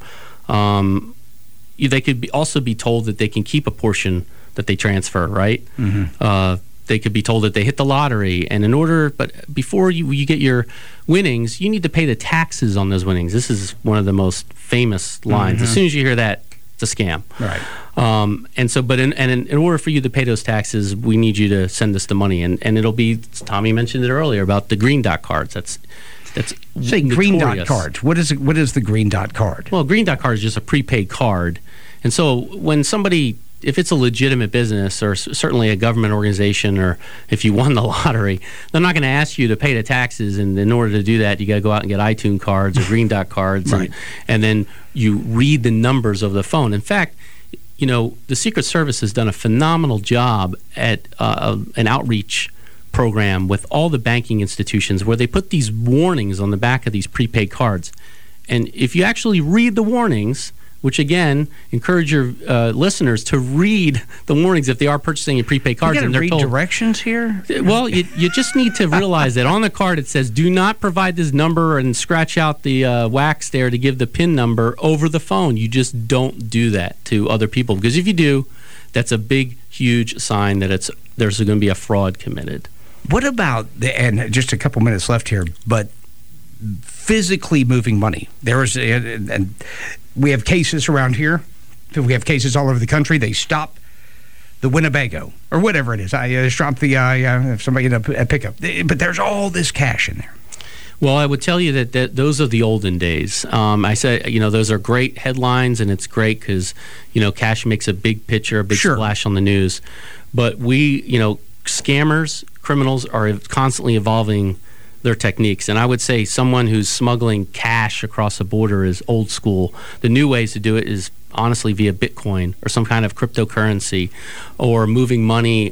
[SPEAKER 11] They could also be told that they can keep a portion that they transfer, right? They could be told that they hit the lottery, and but before you get your winnings, you need to pay the taxes on those winnings. This is one of the most famous lines. As soon as you hear that, it's a scam.
[SPEAKER 10] Right.
[SPEAKER 11] But in order for you to pay those taxes, we need you to send us the money, and it'll be, Tommy mentioned it earlier about the green dot cards. That's
[SPEAKER 10] say green dot cards. What is the green dot card?
[SPEAKER 11] Well, green dot card is just a prepaid card, and so when somebody, if it's a legitimate business or certainly a government organization, or if you won the lottery, they're not going to ask you to pay the taxes. And in order to do that, you got to go out and get iTunes cards or green dot cards.
[SPEAKER 10] Right.
[SPEAKER 11] And then you read the numbers of the phone. In fact, the Secret Service has done a phenomenal job at an outreach program with all the banking institutions where they put these warnings on the back of these prepaid cards. And if you actually read the warnings, which again, encourage your listeners to read the warnings if they are purchasing a prepaid card.
[SPEAKER 10] You got to read directions here?
[SPEAKER 11] Well, you just need to realize that on the card it says, do not provide this number and scratch out the wax there to give the PIN number over the phone. You just don't do that to other people, because if you do, that's a big, huge sign that there's going to be a fraud committed.
[SPEAKER 10] What about, and just a couple minutes left here, but physically moving money? And we have cases around here. We have cases all over the country. They stop the Winnebago or whatever it is. I stopped somebody in a pickup. But there's all this cash in there.
[SPEAKER 11] Well, I would tell you that those are the olden days. I said, those are great headlines, and it's great because, cash makes a big picture, a big splash on the news. But scammers, criminals are constantly evolving their techniques. And I would say someone who's smuggling cash across the border is old school. The new ways to do it is honestly via Bitcoin or some kind of cryptocurrency, or moving money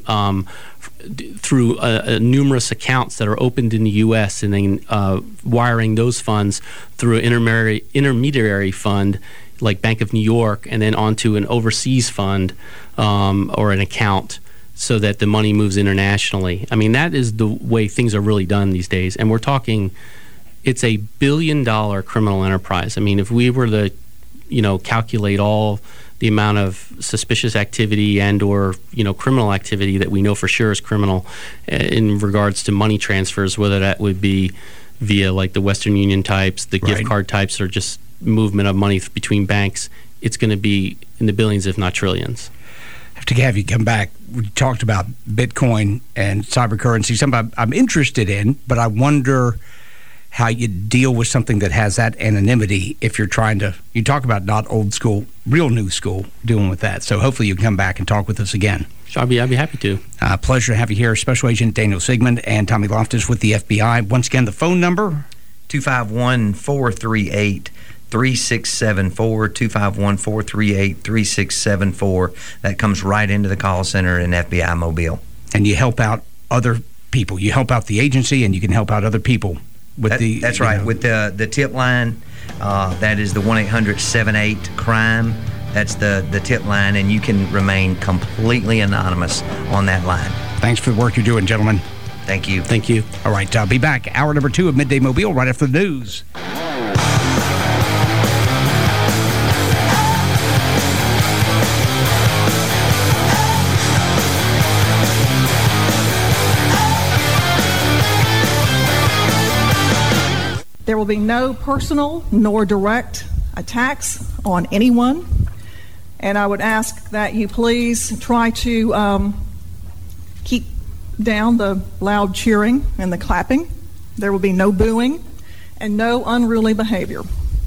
[SPEAKER 11] through numerous accounts that are opened in the U.S. and then wiring those funds through an intermediary fund like Bank of New York, and then onto an overseas fund or an account, so that the money moves internationally. I mean, that is the way things are really done these days. And we're talking, it's a billion-dollar criminal enterprise. I mean, if we were to, calculate all the amount of suspicious activity and or, criminal activity that we know for sure is criminal in regards to money transfers, whether that would be via like the Western Union types, the gift card types, or just movement of money between banks, it's going to be in the billions, if not trillions.
[SPEAKER 10] To have you come back, we talked about Bitcoin and cyber currency, something I'm interested in, but I wonder how you deal with something that has that anonymity if you're trying to, you talk about not old school, real new school, dealing with that. So hopefully you can come back and talk with us again.
[SPEAKER 11] Sure, I'd be happy to.
[SPEAKER 10] Pleasure to have you here, Special Agent Daniel Sigmund and Tommy Loftus with the FBI. Once again, the phone number?
[SPEAKER 12] 251-438-3674, 251-438-3674. That comes right into the call center in FBI Mobile.
[SPEAKER 10] And you help out other people. You help out the agency, and you can help out other people with
[SPEAKER 12] That's right. With the tip line, that is the 1-800-78-CRIME. That's the tip line, and you can remain completely anonymous on that line.
[SPEAKER 10] Thanks for the work you're doing, gentlemen.
[SPEAKER 12] Thank you.
[SPEAKER 11] Thank you.
[SPEAKER 10] All right, I'll be back. Hour number 2 of Midday Mobile right after the news.
[SPEAKER 1] There will be no personal nor direct attacks on anyone. And I would ask that you please try to keep down the loud cheering and the clapping. There will be no booing and no unruly behavior.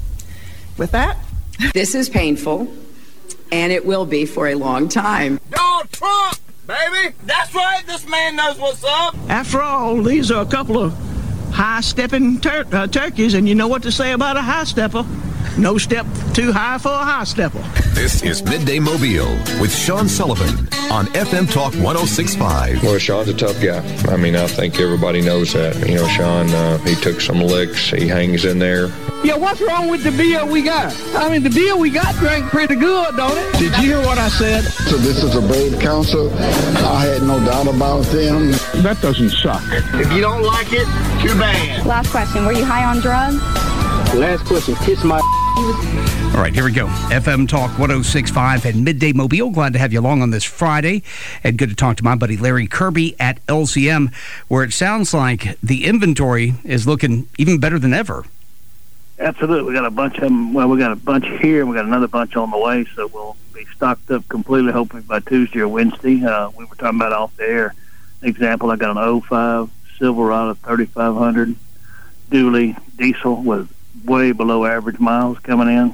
[SPEAKER 1] With that,
[SPEAKER 2] this is painful, and it will be for a long time.
[SPEAKER 3] Donald Trump, baby! That's right, this man knows what's up!
[SPEAKER 4] After all, these are a couple of high-stepping turkeys, and you know what to say about a high stepper. No step too high for a high stepper.
[SPEAKER 5] This is Midday Mobile with Sean Sullivan on FM Talk 106.5.
[SPEAKER 6] Well, Sean's a tough guy. I mean, I think everybody knows that. Sean, he took some licks. He hangs in there.
[SPEAKER 7] Yeah, what's wrong with the beer we got? I mean, the beer we got drank pretty good, don't it?
[SPEAKER 4] Did you hear what I said?
[SPEAKER 8] So this is a brave council. I had no doubt about them.
[SPEAKER 7] That doesn't suck.
[SPEAKER 3] If you don't like it, too bad.
[SPEAKER 9] Last question. Were you high on drugs?
[SPEAKER 7] Last question. Kiss my...
[SPEAKER 10] All right, here we go. FM Talk 106.5 and Midday Mobile. Glad to have you along on this Friday. And good to talk to my buddy Larry Kirby at LCM, where it sounds like the inventory is looking even better than ever.
[SPEAKER 13] Absolutely. We got a bunch of them. Well, we got a bunch here, and we got another bunch on the way, so we'll be stocked up completely, hopefully by Tuesday or Wednesday. We were talking about off the air. Example, I got an 05 Silverado 3500 dually diesel with way below average miles coming in.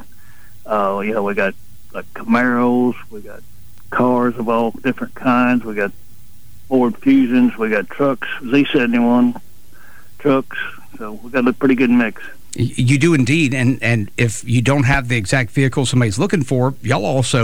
[SPEAKER 13] We got like Camaros, we got cars of all different kinds, we got Ford Fusions, we got trucks, Z71 trucks, so we got a pretty good mix. You
[SPEAKER 10] do indeed, and if you don't have the exact vehicle somebody's looking for, y'all also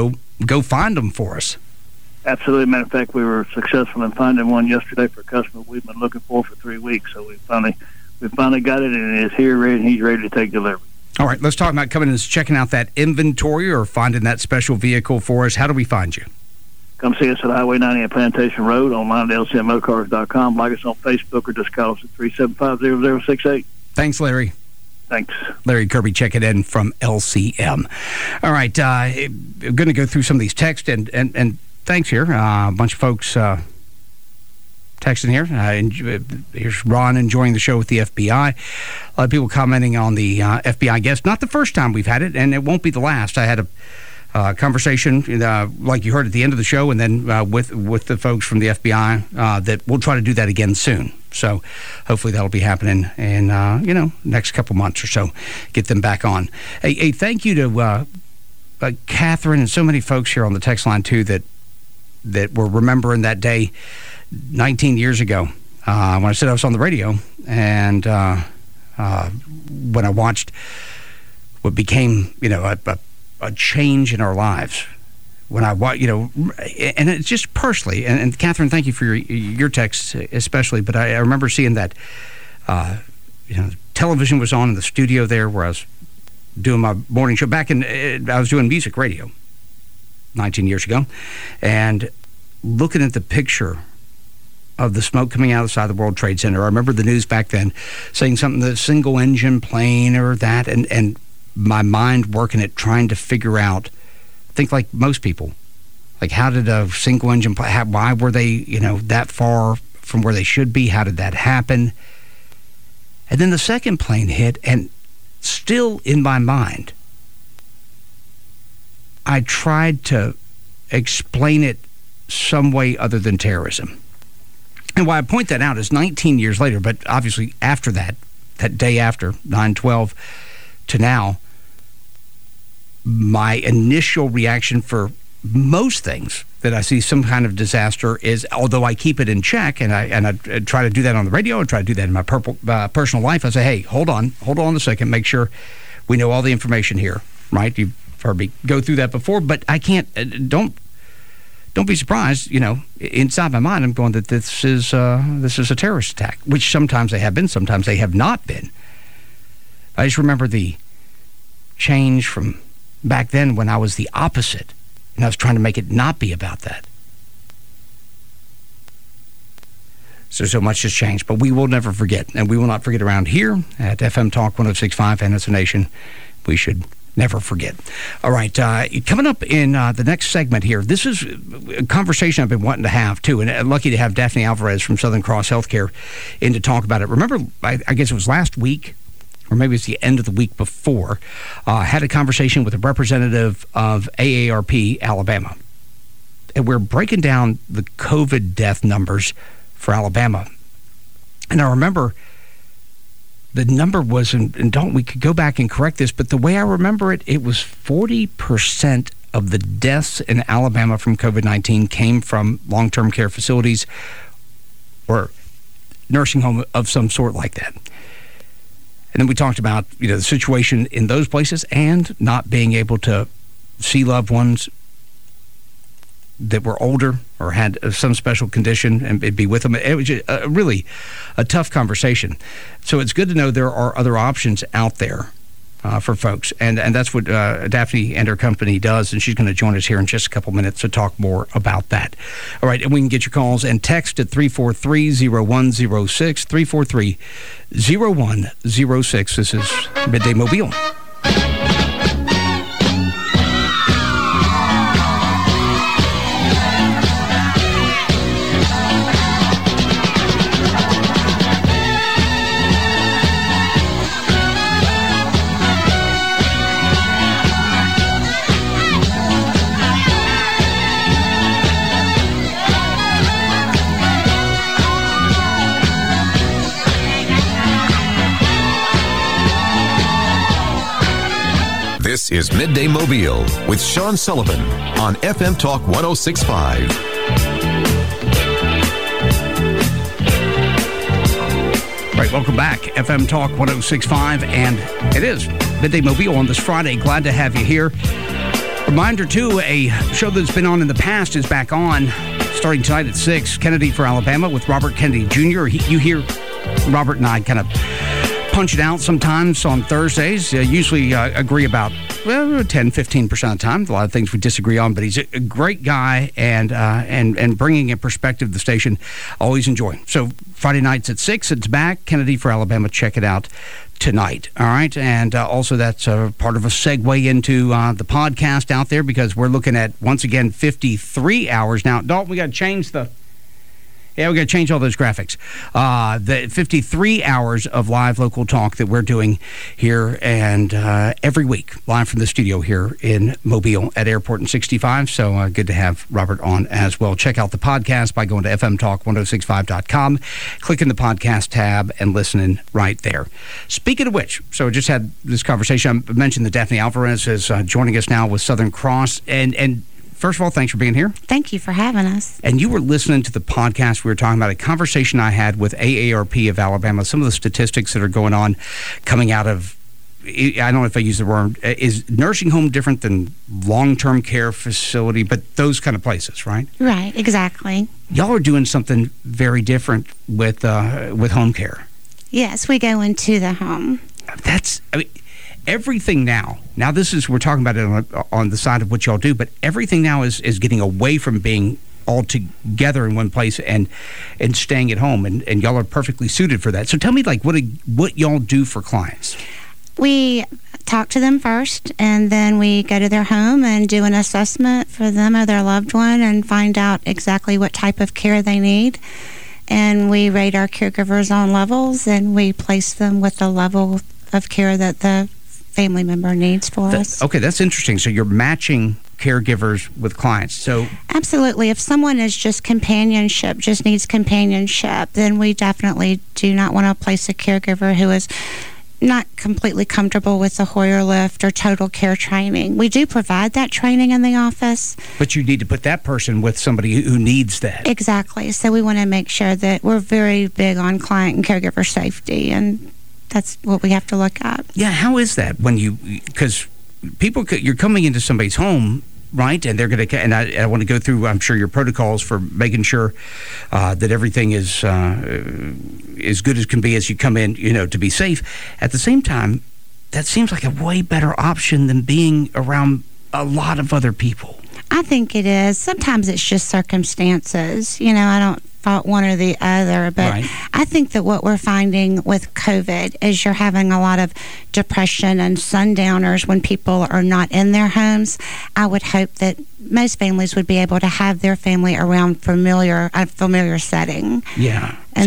[SPEAKER 10] go find them for us.
[SPEAKER 13] Absolutely. Matter of fact, we were successful in finding one yesterday for a customer we've been looking for 3 weeks. So we finally got it, and it is here, ready, and he's ready to take delivery.
[SPEAKER 10] All right, let's talk about coming and checking out that inventory or finding that special vehicle for us. How do we find you?
[SPEAKER 13] Come see us at Highway 90 at Plantation Road, online at lcmmotorcars.com. Like us on Facebook, or just call us at 375-0068.
[SPEAKER 10] Thanks, Larry.
[SPEAKER 13] Thanks.
[SPEAKER 10] Larry Kirby checking in from LCM. All right, I'm going to go through some of these texts, and thanks here. A bunch of folks texting here. Here's Ron enjoying the show with the FBI. A lot of people commenting on the FBI guest. Not the first time we've had it, and it won't be the last. I had a conversation, like you heard at the end of the show, and then with the folks from the FBI, that we'll try to do that again soon. So hopefully that'll be happening in, next couple months or so. Get them back on. Hey, thank you to Catherine and so many folks here on the text line, too, that were remembering that day 19 years ago when I said I was on the radio, and when I watched what became, a change in our lives. When I watch, and it's just personally, and Catherine, thank you for your text especially, but I remember seeing that, television was on in the studio there where I was doing my morning show. I was doing music radio 19 years ago, and looking at the picture of the smoke coming out of the side of the World Trade Center. I remember the news back then saying something, the single engine plane or that, and my mind working it, trying to figure out, I think like most people, like how did a single engine plane, why were they, that far from where they should be? How did that happen? And then the second plane hit, and still in my mind, I tried to explain it some way other than terrorism. And why I point that out is 19 years later, but obviously after that day after, 9/12 to now, my initial reaction for most things that I see some kind of disaster is, although I keep it in check, and I try to do that on the radio, and try to do that in my personal life, I say, hey, hold on a second, make sure we know all the information here, right? You've heard me go through that before, but I can't, don't be surprised, inside my mind I'm going that this is a terrorist attack, which sometimes they have been, sometimes they have not been. I just remember the change from back then when I was the opposite, and I was trying to make it not be about that. So much has changed, but we will never forget, and we will not forget around here at FM Talk 106.5 and it's a Nation. We should never forget. All right, coming up in the next segment here, this is a conversation I've been wanting to have, too, and I'm lucky to have Daphne Alvarez from Southern Cross Healthcare in to talk about it. Remember, I guess it was last week, or maybe it's the end of the week before, had a conversation with a representative of AARP Alabama. And we're breaking down the COVID death numbers for Alabama. And I remember the number was, and we could go back and correct this, but the way I remember it, it was 40% of the deaths in Alabama from COVID-19 came from long-term care facilities or nursing home of some sort like that. And then we talked about, the situation in those places and not being able to see loved ones that were older or had some special condition and be with them. It was just really a tough conversation. So it's good to know there are other options out there for folks. And that's what Daphne and her company does. And she's going to join us here in just a couple minutes to talk more about that. All right. And we can get your calls and text at 343-0106, 343-0106. This is Midday Mobile.
[SPEAKER 5] This is Midday Mobile with Sean Sullivan on FM Talk 106.5.
[SPEAKER 10] Right, welcome back. FM Talk 106.5, and it is Midday Mobile on this Friday. Glad to have you here. Reminder, too, a show that's been on in the past is back on, starting tonight at 6, Kennedy for Alabama with Robert Kennedy Jr. You hear Robert and I kind of punch it out sometimes on Thursdays. Usually agree about 10-15% of the time. A lot of things we disagree on, but he's a great guy, and bringing in perspective the station, always enjoy. So Friday nights at 6, it's back. Kennedy for Alabama. Check it out tonight. All right. And also that's part of a segue into the podcast out there, because we're looking at, once again, 53 hours. Now, Dalton, we got to change the... Yeah, we got to change all those graphics. The 53 hours of live local talk that we're doing here, and every week, live from the studio here in Mobile at Airport and 65. So good to have Robert on as well. Check out the podcast by going to fmtalk1065.com, clicking the podcast tab, and listening right there. Speaking of which, so I just had this conversation. I mentioned that Daphne Alvarez is joining us now with Southern Cross. And first of all, thanks for being here.
[SPEAKER 14] Thank you for having us.
[SPEAKER 10] And you were listening to the podcast. We were talking about a conversation I had with AARP of Alabama, some of the statistics that are going on coming out of, I don't know if I use the word, is nursing home different than long-term care facility, but those kind of places, right?
[SPEAKER 14] Right, exactly.
[SPEAKER 10] Y'all are doing something very different with home care.
[SPEAKER 14] Yes, we go into the home.
[SPEAKER 10] Everything now this is, we're talking about it on the side of what y'all do, but everything now is getting away from being all together in one place and staying at home, and y'all are perfectly suited for that. So tell me, like, what y'all do for clients.
[SPEAKER 14] We talk to them first, and then we go to their home and do an assessment for them or their loved one and find out exactly what type of care they need. And we rate our caregivers on levels, and we place them with the level of care that the family member needs for us.
[SPEAKER 10] Okay, that's interesting. So you're matching caregivers with clients. So
[SPEAKER 14] absolutely. If someone is just companionship, just needs companionship, then we definitely do not want to place a caregiver who is not completely comfortable with the Hoyer lift or total care training. We do provide that training in the office.
[SPEAKER 10] But you need to put that person with somebody who needs that.
[SPEAKER 14] Exactly. So we want to make sure that we're very big on client and caregiver safety, and that's what we have to look at.
[SPEAKER 10] Yeah, how is that when because you're coming into somebody's home, right? And they're going to, and I want to go through, I'm sure, your protocols for making sure that everything is as good as can be as you come in, to be safe. At the same time, that seems like a way better option than being around a lot of other people.
[SPEAKER 14] I think it is. Sometimes it's just circumstances. I don't fault one or the other, but right. I think that what we're finding with COVID is you're having a lot of depression and sundowners when people are not in their homes. I would hope that most families would be able to have their family around a familiar setting.
[SPEAKER 10] Yeah. And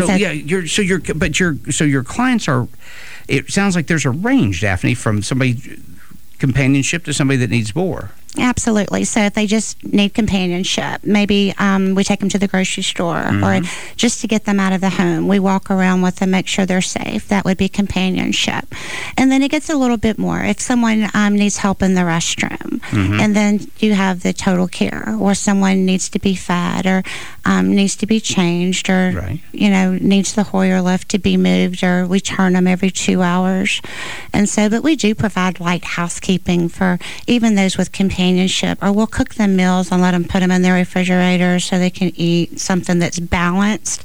[SPEAKER 10] so your clients are. It sounds like there's a range, Daphne, from somebody companionship to somebody that needs more.
[SPEAKER 14] Absolutely. So if they just need companionship, maybe we take them to the grocery store, or just to get them out of the home. We walk around with them, make sure they're safe. That would be companionship. And then it gets a little bit more. If someone needs help in the restroom, and then you have the total care, or someone needs to be fed, or needs to be changed, or needs the Hoyer lift to be moved, or we turn them every 2 hours. And so, but we do provide light housekeeping for even those with companionship, or we'll cook them meals and let them put them in their refrigerator so they can eat something that's balanced.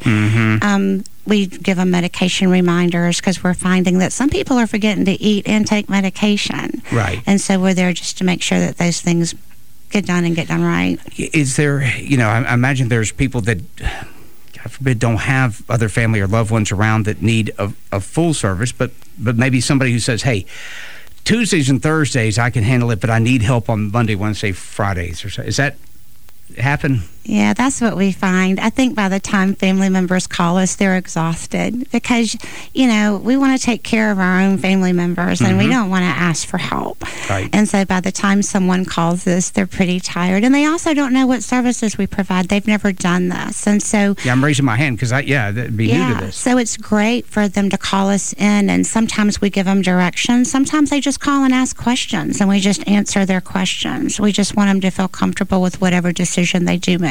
[SPEAKER 14] We give them medication reminders, because we're finding that some people are forgetting to eat and take medication.
[SPEAKER 10] Right.
[SPEAKER 14] And so we're there just to make sure that those things get done right.
[SPEAKER 10] Is there, I imagine there's people that, God forbid, don't have other family or loved ones around that need a full service, but maybe somebody who says, hey, Tuesdays and Thursdays I can handle it, but I need help on Monday, Wednesday, Fridays, or so. Is that happen?
[SPEAKER 14] Yeah, that's what we find. I think by the time family members call us, they're exhausted, because, we want to take care of our own family members, and we don't want to ask for help.
[SPEAKER 10] Right.
[SPEAKER 14] And so by the time someone calls us, they're pretty tired, and they also don't know what services we provide. They've never done this. And so...
[SPEAKER 10] Yeah, I'm raising my hand because that'd be new to this.
[SPEAKER 14] So it's great for them to call us in, and sometimes we give them directions. Sometimes they just call and ask questions, and we just answer their questions. We just want them to feel comfortable with whatever decision they do make.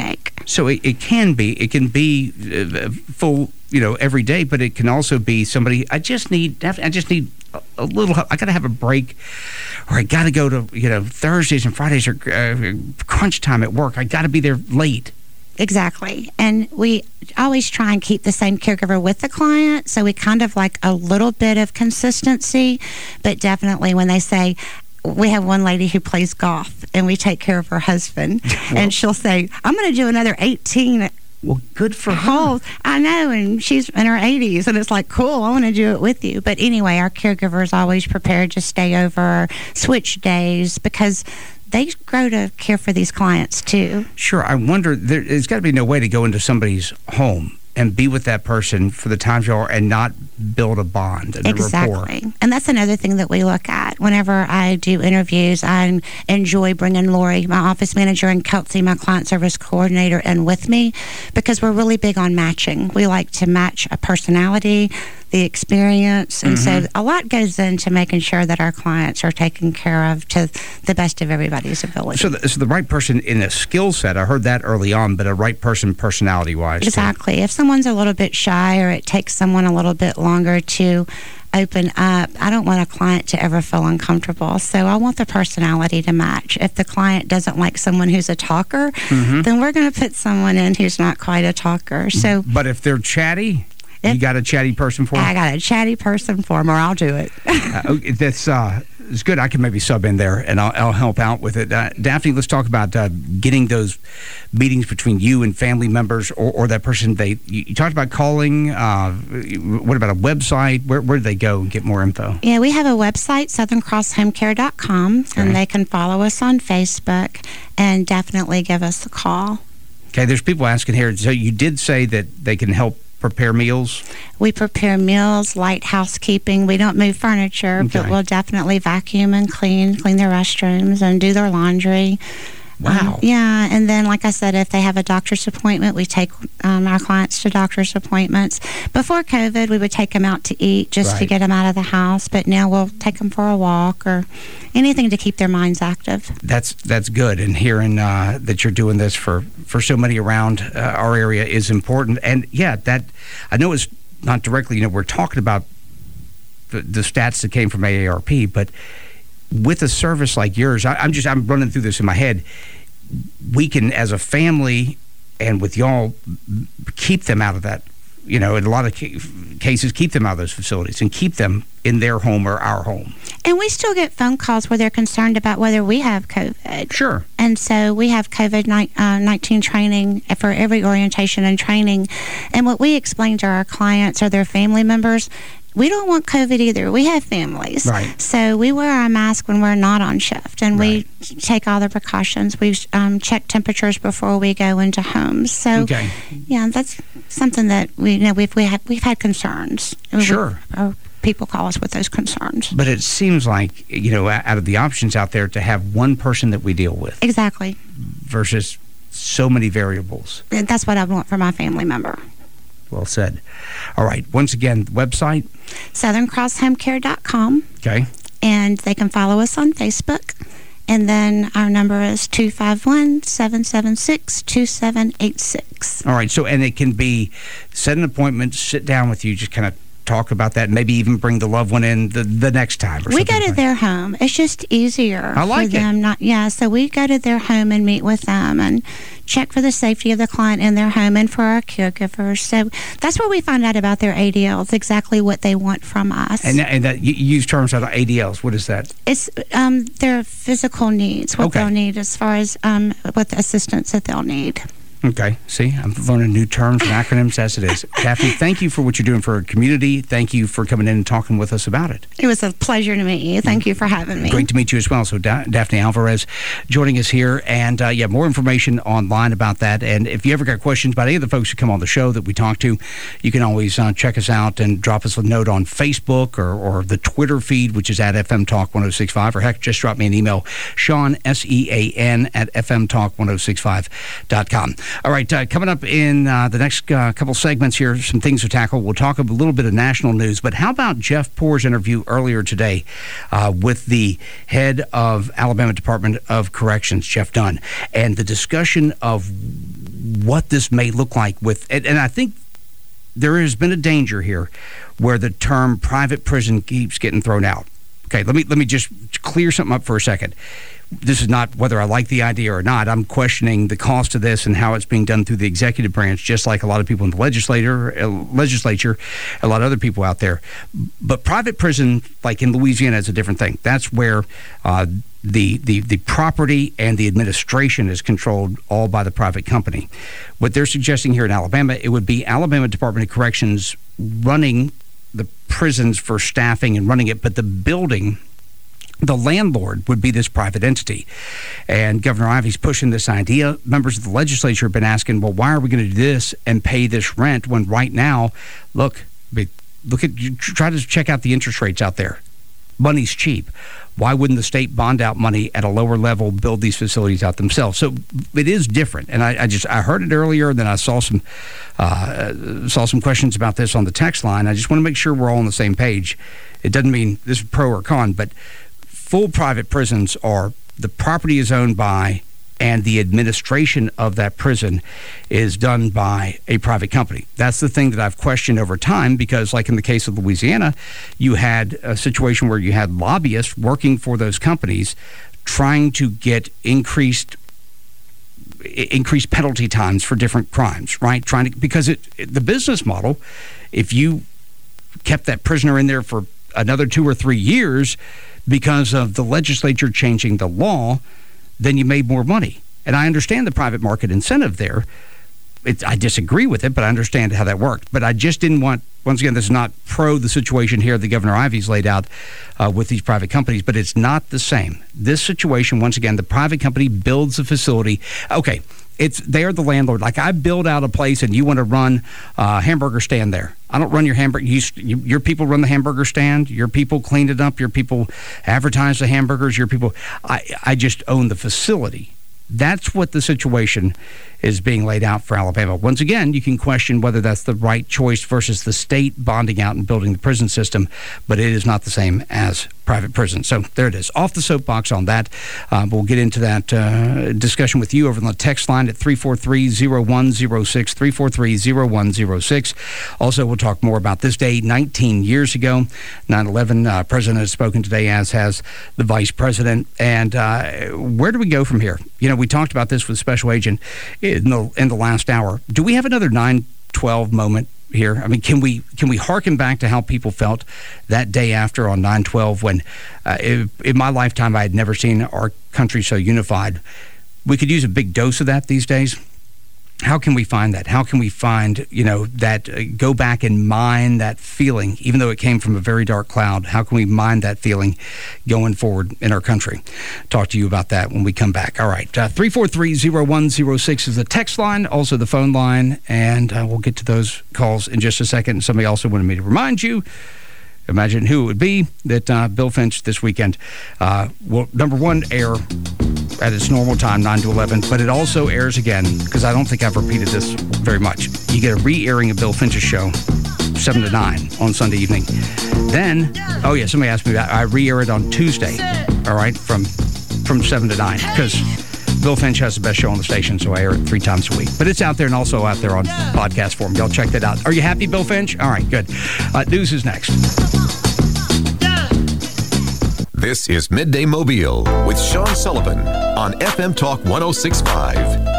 [SPEAKER 14] make.
[SPEAKER 10] So it can be full, every day, but it can also be somebody, I just need a little help. I got to have a break, or I got to go to, Thursdays and Fridays are crunch time at work. I got to be there late.
[SPEAKER 14] Exactly. And we always try and keep the same caregiver with the client, so we kind of like a little bit of consistency, but definitely when they say, we have one lady who plays golf, and we take care of her husband, and she'll say, I'm going to do another 18.
[SPEAKER 10] Well, good for
[SPEAKER 14] her. I know, and she's in her 80s, and it's like, cool, I want to do it with you. But anyway, our caregiver is always prepared to stay over, switch days, because they grow to care for these clients too.
[SPEAKER 10] Sure. I wonder, there's got to be no way to go into somebody's home and be with that person for the times you are and not build a bond and a rapport.
[SPEAKER 14] Exactly. And that's another thing that we look at. Whenever I do interviews, I enjoy bringing Lori, my office manager, and Kelsey, my client service coordinator, in with me, because we're really big on matching. We like to match a personality, the experience, and so a lot goes into making sure that our clients are taken care of to the best of everybody's ability.
[SPEAKER 10] So the right person in a skill set, I heard that early on, but a right person personality-wise.
[SPEAKER 14] Exactly. If someone's a little bit shy, or it takes someone a little bit longer to open up, I don't want a client to ever feel uncomfortable. So I want the personality to match. If the client doesn't like someone who's a talker, then we're going to put someone in who's not quite a talker. So,
[SPEAKER 10] but if they're chatty, you got a chatty person for them?
[SPEAKER 14] I got a chatty person for them, or I'll do it.
[SPEAKER 10] It's good. I can maybe sub in there, and I'll help out with it. Daphne, let's talk about getting those meetings between you and family members, or that person. You talked about calling. What about a website? Where do they go and get more info?
[SPEAKER 14] Yeah, we have a website, southerncrosshomecare.com, and they can follow us on Facebook and definitely give us a call.
[SPEAKER 10] Okay, there's people asking here. So you did say that they can help prepare meals?
[SPEAKER 14] We prepare meals, light housekeeping. We don't move furniture, but we'll definitely vacuum and clean their restrooms and do their laundry.
[SPEAKER 10] Wow.
[SPEAKER 14] Yeah, and then, like I said, if they have a doctor's appointment, we take our clients to doctor's appointments. Before COVID, we would take them out to eat just to get them out of the house, but now we'll take them for a walk or anything to keep their minds active.
[SPEAKER 10] That's good, and hearing that you're doing this for so many around our area is important. And yeah, that I know it's not directly, we're talking about the stats that came from AARP, but with a service like yours, I'm running through this in my head. We can, as a family, and with y'all, keep them out of that. In a lot of cases, keep them out of those facilities and keep them in their home or our home.
[SPEAKER 14] And we still get phone calls where they're concerned about whether we have COVID.
[SPEAKER 10] Sure.
[SPEAKER 14] And so we have COVID-19 training for every orientation and training. And what we explain to our clients or their family members, we don't want COVID either. We have families.
[SPEAKER 10] Right.
[SPEAKER 14] So we wear our mask when we're not on shift, and we take all the precautions. We check temperatures before we go into homes. So, yeah, that's something that we've had concerns.
[SPEAKER 10] Sure.
[SPEAKER 14] People call us with those concerns.
[SPEAKER 10] But it seems like, out of the options out there, to have one person that we deal with.
[SPEAKER 14] Exactly.
[SPEAKER 10] Versus so many variables.
[SPEAKER 14] And that's what I want for my family member.
[SPEAKER 10] Well said. All right. Once again, website?
[SPEAKER 14] southerncrosshomecare.com.
[SPEAKER 10] Okay.
[SPEAKER 14] And they can follow us on Facebook. And then our number is 251-776-2786.
[SPEAKER 10] All right. So, and it can be set an appointment, sit down with you, just kind of talk about that, maybe even bring the loved one in the next time.
[SPEAKER 14] We go to their home. It's just easier for them. So we go to their home and meet with them and check for the safety of the client in their home and for our caregivers. So that's where we find out about their ADLs, exactly what they want from us.
[SPEAKER 10] And that you use terms out of ADLs. What is that?
[SPEAKER 14] It's their physical needs, what they'll need as far as what the assistance that they'll need.
[SPEAKER 10] Okay. See, I'm learning new terms and acronyms as it is. Daphne, thank you for what you're doing for our community. Thank you for coming in and talking with us about it.
[SPEAKER 14] It was a pleasure to meet you. Thank you for having me.
[SPEAKER 10] Great to meet you as well. So Daphne Alvarez joining us here. And more information online about that. And if you ever got questions about any of the folks who come on the show that we talk to, you can always check us out and drop us a note on Facebook or the Twitter feed, which is at FM Talk 1065. Or heck, just drop me an email, Sean, SEAN, at FMTalk1065.com. All right, coming up in the next couple segments here, some things to tackle. We'll talk a little bit of national news, but how about Jeff Poor's interview earlier today with the head of Alabama Department of Corrections, Jeff Dunn, and the discussion of what this may look like with, and I think there has been a danger here where the term private prison keeps getting thrown out. Okay, let me just clear something up for a second. This is not whether I like the idea or not. I'm questioning the cost of this and how it's being done through the executive branch, just like a lot of people in the legislature, a lot of other people out there. But private prison, like in Louisiana, is a different thing. That's where the property and the administration is controlled all by the private company. What they're suggesting here in Alabama, it would be Alabama Department of Corrections running the prisons for staffing and running it, but the building, the landlord, would be this private entity. And Governor Ivey's pushing this idea. Members of the legislature have been asking, well, why are we going to do this and pay this rent when right now, look at, try to check out the interest rates out there. Money's cheap. Why wouldn't the state bond out money at a lower level, build these facilities out themselves? So it is different. And I heard it earlier, and then I saw some questions about this on the text line. I just want to make sure we're all on the same page. It doesn't mean this is pro or con, but full private prisons are the property is owned by and the administration of that prison is done by a private company. That's the thing that I've questioned over time because, like in the case of Louisiana, you had a situation where you had lobbyists working for those companies trying to get increased penalty times for different crimes, right? Because the business model, if you kept that prisoner in there for another 2 or 3 years because of the legislature changing the law, then you made more money. And I understand the private market incentive there. I disagree with it, but I understand how that worked. But I just didn't want, once again, this is not pro the situation here that Governor Ivey's laid out with these private companies, but it's not the same. This situation, once again, the private company builds a facility. Okay, they're the landlord. Like I build out a place and you want to run a hamburger stand there. I don't run your hamburger. Your people run the hamburger stand. Your people clean it up. Your people advertise the hamburgers. Your people, I just own the facility. That's what the situation is being laid out for Alabama. Once again, you can question whether that's the right choice versus the state bonding out and building the prison system, but it is not the same as private prison. So there it is. Off the soapbox on that. We'll get into that discussion with you over on the text line at 343-0106, 343-0106. Also, we'll talk more about this day 19 years ago, 9/11. President has spoken today, as has the vice president. And where do we go from here? You know, we talked about this with Special Agent in the last hour. Do we have another 9/12 moment here? I mean, can we harken back to how people felt that day after on 9/12 when in my lifetime I had never seen our country so unified? We could use a big dose of that these days. How can we find that? How can we find, that, go back and mine that feeling, even though it came from a very dark cloud? How can we mine that feeling going forward in our country? Talk to you about that when we come back. All right, 343-0106 is the text line, also the phone line, and we'll get to those calls in just a second. Somebody also wanted me to remind you, imagine who it would be, that Bill Finch this weekend will, number one, air at its normal time, 9 to 11, but it also airs again, because I don't think I've repeated this very much. You get a re-airing of Bill Finch's show, 7 to 9 on Sunday evening. Then, oh yeah, somebody asked me that. I re-air it on Tuesday, all right, from 7 to 9, because Bill Finch has the best show on the station, so I air it 3 times a week. But it's out there and also out there on podcast form. Y'all check that out. Are you happy, Bill Finch? All right, good. News is next.
[SPEAKER 5] This is Midday Mobile with Sean Sullivan on FM Talk 106.5.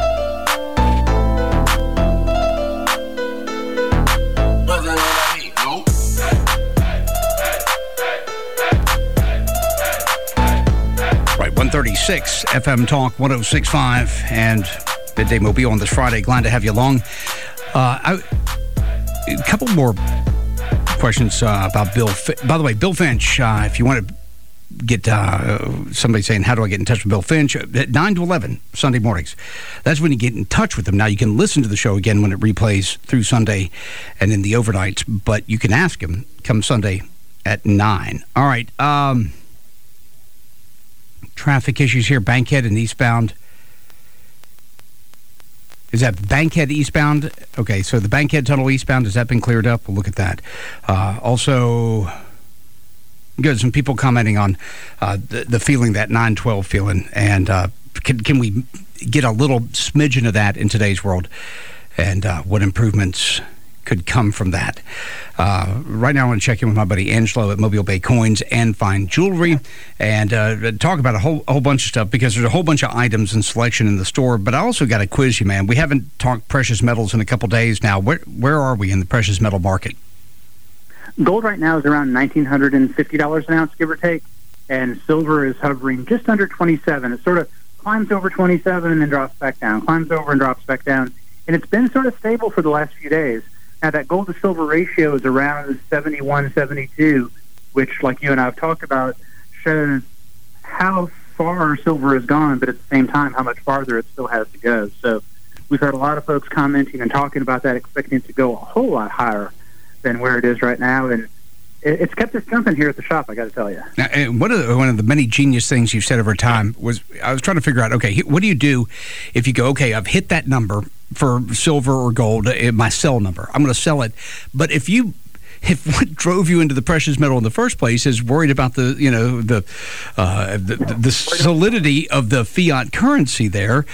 [SPEAKER 10] Right, 136 FM Talk 106.5 and Midday Mobile on this Friday. Glad to have you along. A couple more questions about Bill. By the way, Bill Finch, if you want to get somebody saying, how do I get in touch with Bill Finch? At 9 to 11 Sunday mornings. That's when you get in touch with him. Now, you can listen to the show again when it replays through Sunday and in the overnights, but you can ask him come Sunday at 9. All right. Traffic issues here, Bankhead and eastbound. Is that Bankhead eastbound? Okay, so the Bankhead Tunnel eastbound, has that been cleared up? We'll look at that. Also, good, some people commenting on the feeling, that 9/12 feeling. And can we, get a little smidgen of that in today's world, and what improvements could come from that. Right now I want to check in with my buddy Angelo at Mobile Bay Coins and Fine Jewelry and talk about a whole bunch of stuff, because there's a whole bunch of items and selection in the store. But I also got to quiz you, man. We haven't talked precious metals in a couple days now. Where are we in the precious metal market?
[SPEAKER 15] Gold right now is around $1,950 an ounce, give or take, and silver is hovering just under 27. It sort of climbs over 27 and then drops back down, climbs over and drops back down, and it's been sort of stable for the last few days. Now, that gold to silver ratio is around 71, 72, which, like you and I have talked about, shows how far silver has gone, but at the same time, how much farther it still has to go. So we've heard a lot of folks commenting and talking about that, expecting it to go a whole lot higher than where it is right now. And it's kept us jumping here at the shop, I got to tell you.
[SPEAKER 10] Now, one of the many genius things you've said over time was, I was trying to figure out, okay, what do you do if you go, okay, I've hit that number for silver or gold, my sell number, I'm going to sell it. But if what drove you into the precious metal in the first place is worried about the solidity of the fiat currency there,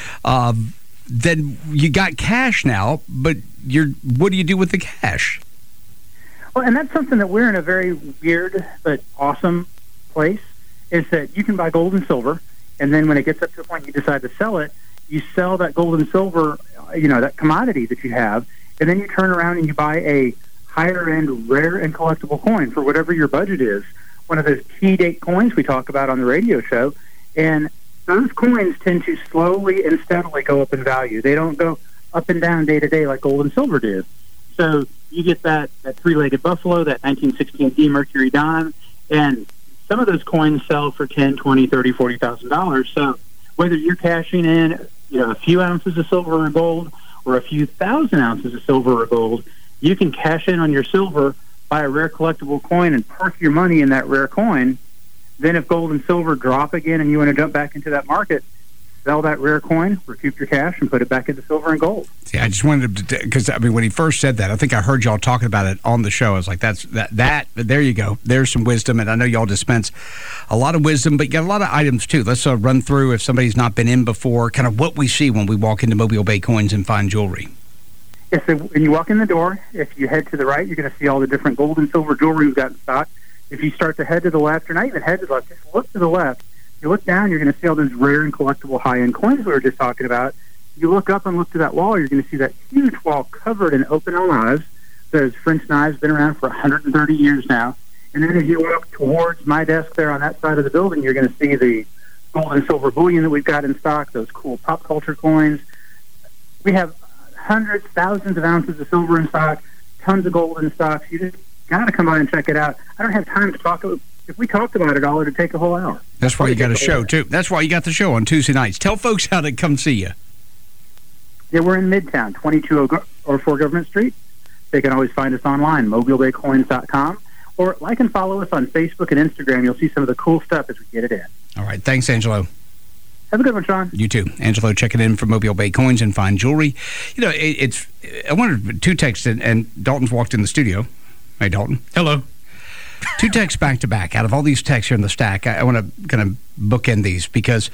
[SPEAKER 10] then you got cash now, but what do you do with the cash?
[SPEAKER 15] Well, and that's something that we're in a very weird but awesome place, is that you can buy gold and silver, and then when it gets up to a point you decide to sell it, you sell that gold and silver, that commodity that you have, and then you turn around and you buy a higher-end rare and collectible coin for whatever your budget is, one of those key date coins we talk about on the radio show, and those coins tend to slowly and steadily go up in value. They don't go up and down day to day like gold and silver do. So you get that three-legged buffalo, that 1916 D Mercury dime, and some of those coins sell for $10,000, $20,000, $30,000, $40,000. So whether you're cashing in, a few ounces of silver or gold, or a few thousand ounces of silver or gold, you can cash in on your silver, buy a rare collectible coin, and park your money in that rare coin. Then if gold and silver drop again and you want to jump back into that market, sell that rare coin, recoup your cash, and put it back into silver and gold.
[SPEAKER 10] See, I just wanted to, because when he first said that, I think I heard y'all talking about it on the show. I was like, there you go. There's some wisdom, and I know y'all dispense a lot of wisdom, but you got a lot of items too. Let's run through, if somebody's not been in before, kind of what we see when we walk into Mobile Bay Coins and Fine Jewelry.
[SPEAKER 15] Yes, so when you walk in the door, if you head to the right, you're going to see all the different gold and silver jewelry we've got in stock. If you start to head to the left, or not even head to the left, just look to the left. You look down, you're going to see all those rare and collectible high-end coins we were just talking about. You look up and look to that wall, you're going to see that huge wall covered in open knives. Those French knives been around for 130 years now. And then as you walk towards my desk there on that side of the building, you're going to see the gold and silver bullion that we've got in stock, those cool pop culture coins. We have hundreds, thousands of ounces of silver in stock, tons of gold in stock. So you just got to come by and check it out. I don't have time to talk about. If we talked about it all, it'd take a whole hour.
[SPEAKER 10] That's why you got a show, too. That's why you got the show on Tuesday nights. Tell folks how to come see you.
[SPEAKER 15] Yeah, we're in Midtown, 2204 Government Street. They can always find us online, mobilebaycoins.com, or like and follow us on Facebook and Instagram. You'll see some of the cool stuff as we get it in.
[SPEAKER 10] All right. Thanks, Angelo.
[SPEAKER 15] Have a good one, Sean.
[SPEAKER 10] You too. Angelo checking in from Mobile Bay Coins and Fine Jewelry. I wondered, two texts, and Dalton's walked in the studio. Hey, Dalton.
[SPEAKER 16] Hello.
[SPEAKER 10] Two texts back to back. Out of all these texts here in the stack, I want to kind of bookend these because,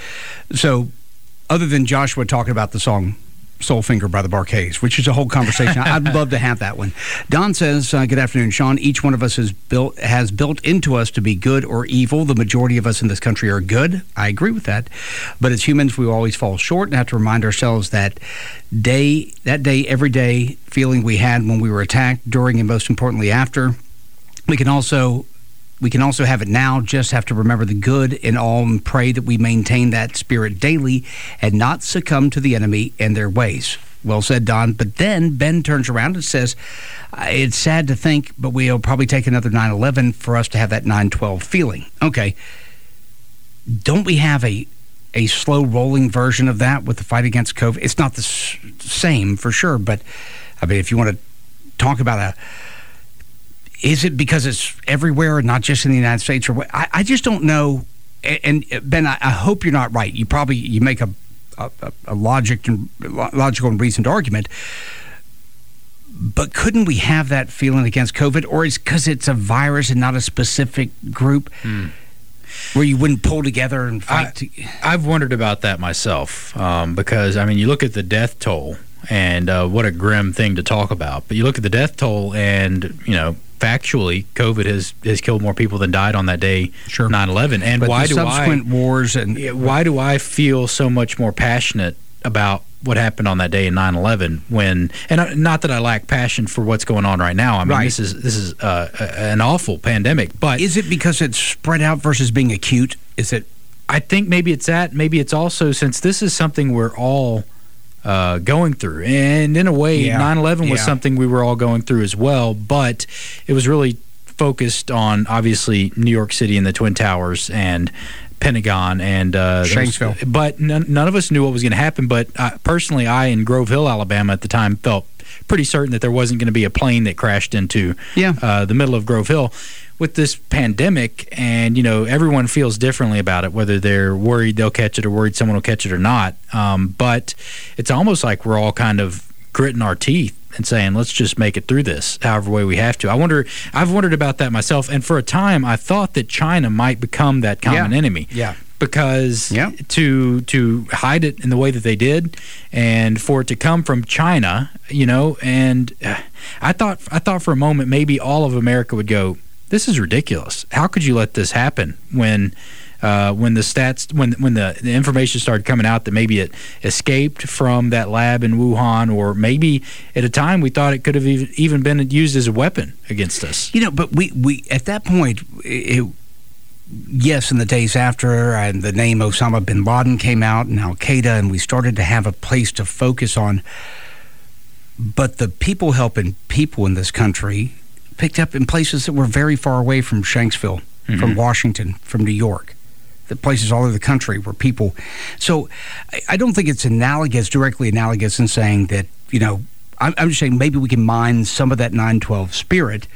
[SPEAKER 10] other than Joshua talking about the song Soulfinger by the Bar-Kays, which is a whole conversation. I'd love to have that one. Don says, good afternoon, Sean. Each one of us has built into us to be good or evil. The majority of us in this country are good. I agree with that. But as humans, we always fall short and have to remind ourselves that every day feeling we had when we were attacked, during, and most importantly after. We can also have it now, just have to remember the good in all and pray that we maintain that spirit daily and not succumb to the enemy and their ways. Well said, Don. But then Ben turns around and says, it's sad to think, but we'll probably take another 9/11 for us to have that 9/12 feeling. Okay. Don't we have a slow rolling version of that with the fight against COVID? It's not the same for sure, but I mean, if you want to talk about is it because it's everywhere and not just in the United States? Or what? I just don't know. And Ben, I hope you're not right. You make a logical and reasoned argument. But couldn't we have that feeling against COVID? Or is because it's a virus and not a specific group? Where you wouldn't pull together and fight?
[SPEAKER 16] I've wondered about that myself because, I mean, you look at the death toll and what a grim thing to talk about. But you look at the death toll and, you know, factually, COVID has killed more people than died on that day, 9/11. And
[SPEAKER 10] but
[SPEAKER 16] why
[SPEAKER 10] the subsequent wars and
[SPEAKER 16] why do I feel so much more passionate about what happened on that day in 9/11 when, and not that I lack passion for what's going on right now. I mean, this is an awful pandemic, but
[SPEAKER 10] is it because it's spread out versus being acute? Is it?
[SPEAKER 16] I think maybe it's that. Maybe it's also since this is something we're all going through, and in a way, 9/11 was something we were all going through as well. But it was really focused on obviously New York City and the Twin Towers and Pentagon and
[SPEAKER 10] Shanksville.
[SPEAKER 16] But none of us knew what was going to happen. But personally, I in Grove Hill, Alabama at the time felt pretty certain that there wasn't going to be a plane that crashed into the middle of Grove Hill. With this pandemic, and, you know, everyone feels differently about it, whether they're worried they'll catch it or worried someone will catch it or not. But it's almost like we're all kind of gritting our teeth and saying, let's just make it through this however way we have to. I've wondered about that myself, and for a time I thought that China might become that common enemy.
[SPEAKER 10] Yeah.
[SPEAKER 16] Because to hide it in the way that they did, and for it to come from China, you know, and I thought for a moment maybe all of America would go, this is ridiculous. How could you let this happen when the stats, when the information started coming out that maybe it escaped from that lab in Wuhan, or maybe at a time we thought it could have even been used as a weapon against us.
[SPEAKER 10] You know, but we at that point, yes, in the days after, and the name Osama bin Laden came out and Al-Qaeda, and we started to have a place to focus on. But the people helping people in this country picked up in places that were very far away from Shanksville, from Washington, from New York, the places all over the country where people. So I don't think it's directly analogous in saying that, you know, I'm just saying maybe we can mine some of that 9/12 spirit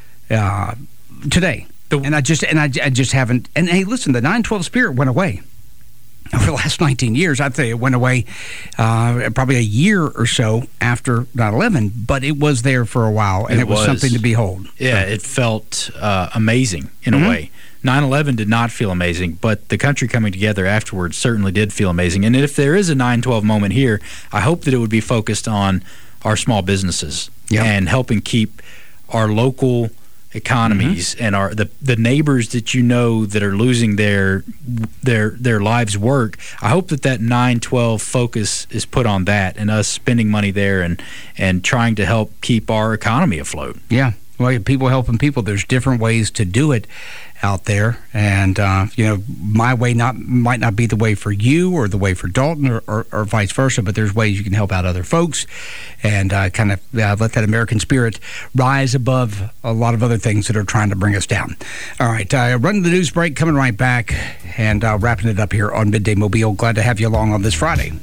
[SPEAKER 10] today. And I just haven't. And hey, listen, the 9/12 spirit went away over the last 19 years. I'd say it went away probably a year or so after 9/11, but it was there for a while, and it was something to behold.
[SPEAKER 16] Yeah, it felt amazing in a way. 9/11 did not feel amazing, but the country coming together afterwards certainly did feel amazing. And if there is a 9/12 moment here, I hope that it would be focused on our small businesses and helping keep our local economies and the neighbors that you know that are losing their lives' work. I hope that 9/12 focus is put on that, and us spending money there and trying to help keep our economy afloat.
[SPEAKER 10] Yeah. Well, people helping people. There's different ways to do it out there, and you know, my way might not be the way for you or the way for Dalton or vice versa, but there's ways you can help out other folks and kind of let that American spirit rise above a lot of other things that are trying to bring us down. All right, running the news break, coming right back, and wrapping it up here on Midday Mobile. Glad to have you along on this Friday.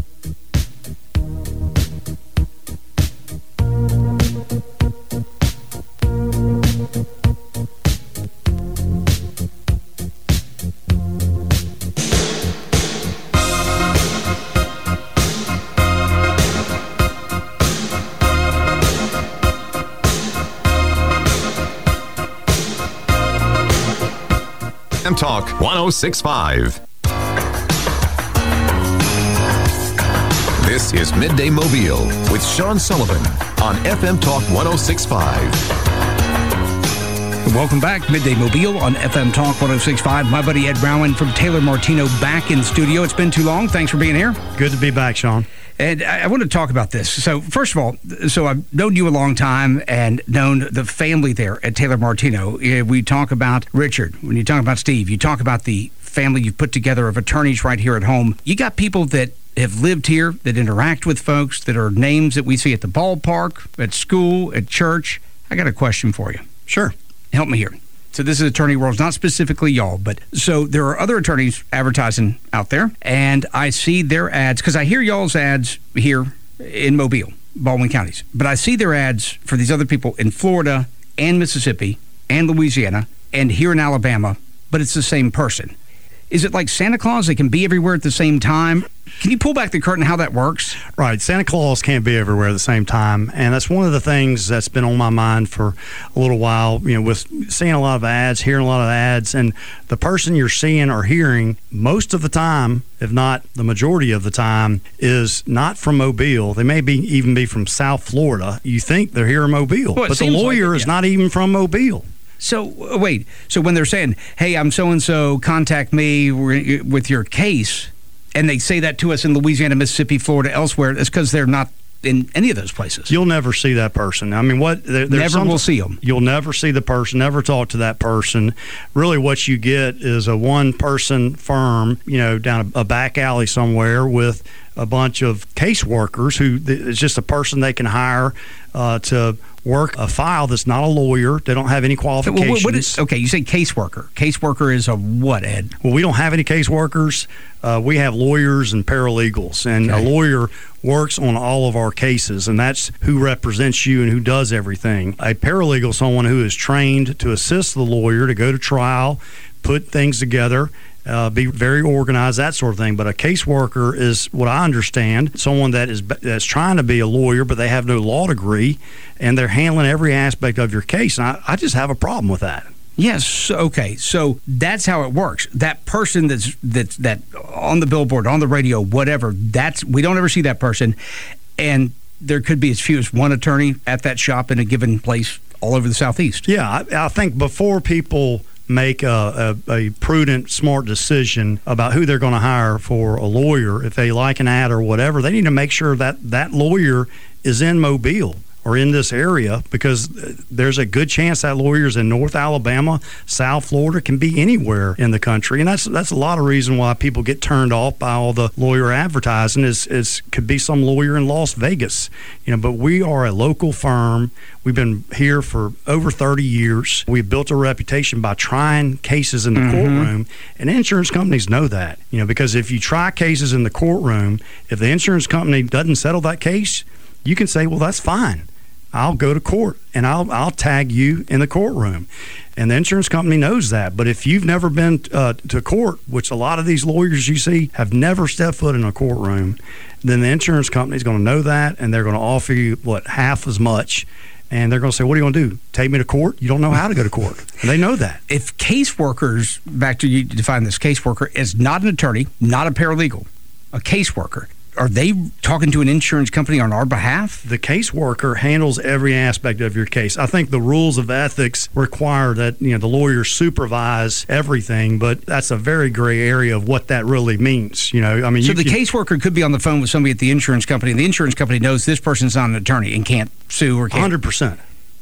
[SPEAKER 5] Talk 106.5. This is Midday Mobile with Sean Sullivan on FM Talk 106.5.
[SPEAKER 10] Welcome back, Midday Mobile on FM Talk 106.5. My buddy Ed Rowan from Taylor Martino back in studio. It's been too long. Thanks for being here.
[SPEAKER 17] Good to be back, Sean.
[SPEAKER 10] And I want to talk about this. So, first of all, I've known you a long time and known the family there at Taylor Martino. We talk about Richard, when you talk about Steve, you talk about the family you've put together of attorneys right here at home. You got people that have lived here, that interact with folks, that are names that we see at the ballpark, at school, at church. I got a question for you.
[SPEAKER 17] Sure.
[SPEAKER 10] Help me here. So this is attorney world, not specifically y'all, but so there are other attorneys advertising out there, and I see their ads, because I hear y'all's ads here in Mobile, Baldwin counties, but I see their ads for these other people in Florida and Mississippi and Louisiana and here in Alabama, but it's the same person. Is it like Santa Claus? They can be everywhere at the same time. Can you pull back the curtain how that works?
[SPEAKER 17] Right. Santa Claus can't be everywhere at the same time. And that's one of the things that's been on my mind for a little while, with seeing a lot of ads, hearing a lot of ads. And the person you're seeing or hearing most of the time, if not the majority of the time, is not from Mobile. They may even be from South Florida. You think they're here in Mobile.
[SPEAKER 10] Well,
[SPEAKER 17] but the lawyer is not even from Mobile.
[SPEAKER 10] So, wait. So when they're saying, hey, I'm so-and-so, contact me with your case, and they say that to us in Louisiana, Mississippi, Florida, elsewhere, it's because they're not in any of those places.
[SPEAKER 17] You'll never see that person. I mean,
[SPEAKER 10] never will see them.
[SPEAKER 17] You'll never see the person, never talk to that person. Really what you get is a one-person firm, down a back alley somewhere with a bunch of caseworkers who is just a person they can hire to work a file that's not a lawyer. They don't have any qualifications.
[SPEAKER 10] Okay, you say caseworker. Caseworker is a what, Ed?
[SPEAKER 17] Well, we don't have any caseworkers. We have lawyers and paralegals, and a lawyer works on all of our cases, and that's who represents you and who does everything. A paralegal is someone who is trained to assist the lawyer to go to trial, put things together, be very organized, that sort of thing. But a caseworker is, what I understand, someone that's trying to be a lawyer, but they have no law degree, and they're handling every aspect of your case. And I just have a problem with that.
[SPEAKER 10] Yes. Okay. So that's how it works. That person that's on the billboard, on the radio, whatever. We don't ever see that person, and there could be as few as one attorney at that shop in a given place all over the Southeast.
[SPEAKER 17] Yeah, I think before people make a prudent, smart decision about who they're going to hire for a lawyer, if they like an ad or whatever, they need to make sure that lawyer is in Mobile or in this area, because there's a good chance that lawyer's in North Alabama, South Florida, can be anywhere in the country. And that's a lot of reason why people get turned off by all the lawyer advertising is could be some lawyer in Las Vegas. But we are a local firm. We've been here for over 30 years. We've built a reputation by trying cases in the courtroom, and insurance companies know that. Because if you try cases in the courtroom, if the insurance company doesn't settle that case, you can say, well, that's fine. I'll go to court and I'll tag you in the courtroom. And the insurance company knows that. But if you've never been to court, which a lot of these lawyers you see have never stepped foot in a courtroom, then the insurance company is going to know that, and they're going to offer you, half as much. And they're going to say, what are you going to do? Take me to court? You don't know how to go to court. And they know that.
[SPEAKER 10] If caseworkers, back to you define this, caseworker is not an attorney, not a paralegal, a caseworker, are they talking to an insurance company on our behalf?
[SPEAKER 17] The caseworker handles every aspect of your case. I think the rules of ethics require that the lawyers supervise everything, but that's a very gray area of what that really means. So the caseworker could be on the phone with somebody at the insurance company, and the insurance company knows this person's not an attorney and can't sue or can't. 100%.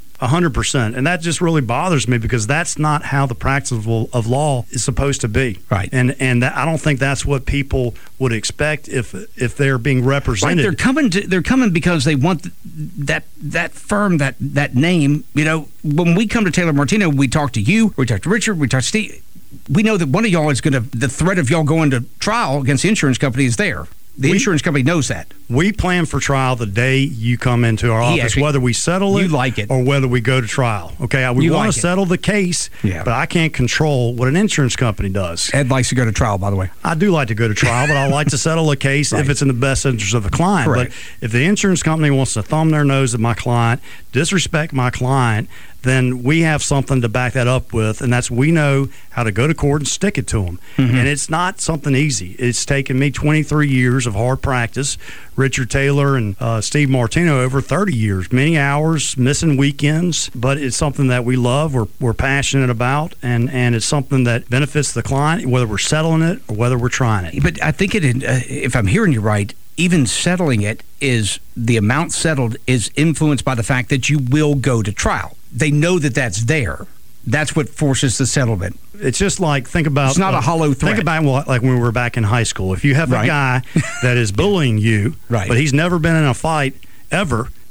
[SPEAKER 17] 100%. And that just really bothers me, because that's not how the practice of law is supposed to be.
[SPEAKER 10] Right.
[SPEAKER 17] And I don't think that's what people would expect if they're being represented.
[SPEAKER 10] Right. They're coming because they want that firm, that name. When we come to Taylor Martino, we talk to you, we talk to Richard, we talk to Steve. We know that one of y'all is the threat of y'all going to trial against the insurance company is there. The insurance company knows that.
[SPEAKER 17] We plan for trial the day you come into our office, whether we settle it, or whether we go to trial. Okay, we want to settle the case, but I can't control what an insurance company does.
[SPEAKER 10] Ed likes to go to trial, by the way.
[SPEAKER 17] I do like to go to trial, but I like to settle a case if it's in the best interest of the client.
[SPEAKER 10] Correct.
[SPEAKER 17] But if the insurance company wants to thumb their nose at my client, disrespect my client, then we have something to back that up with, and that's we know how to go to court and stick it to them. And it's not something easy. It's taken me 23 years of hard practice, Richard Taylor and Steve Martino over 30 years, many hours, missing weekends, but it's something that we love, we're passionate about, and it's something that benefits the client, whether we're settling it or whether we're trying it.
[SPEAKER 10] But I think if I'm hearing you right, even settling it is the amount settled is influenced by the fact that you will go to trial. They know that that's there. That's what forces the settlement.
[SPEAKER 17] It's just like, think about...
[SPEAKER 10] It's not a hollow threat.
[SPEAKER 17] Think about like when we were back in high school. If you have a guy that is bullying you, but he's never been in a fight ever,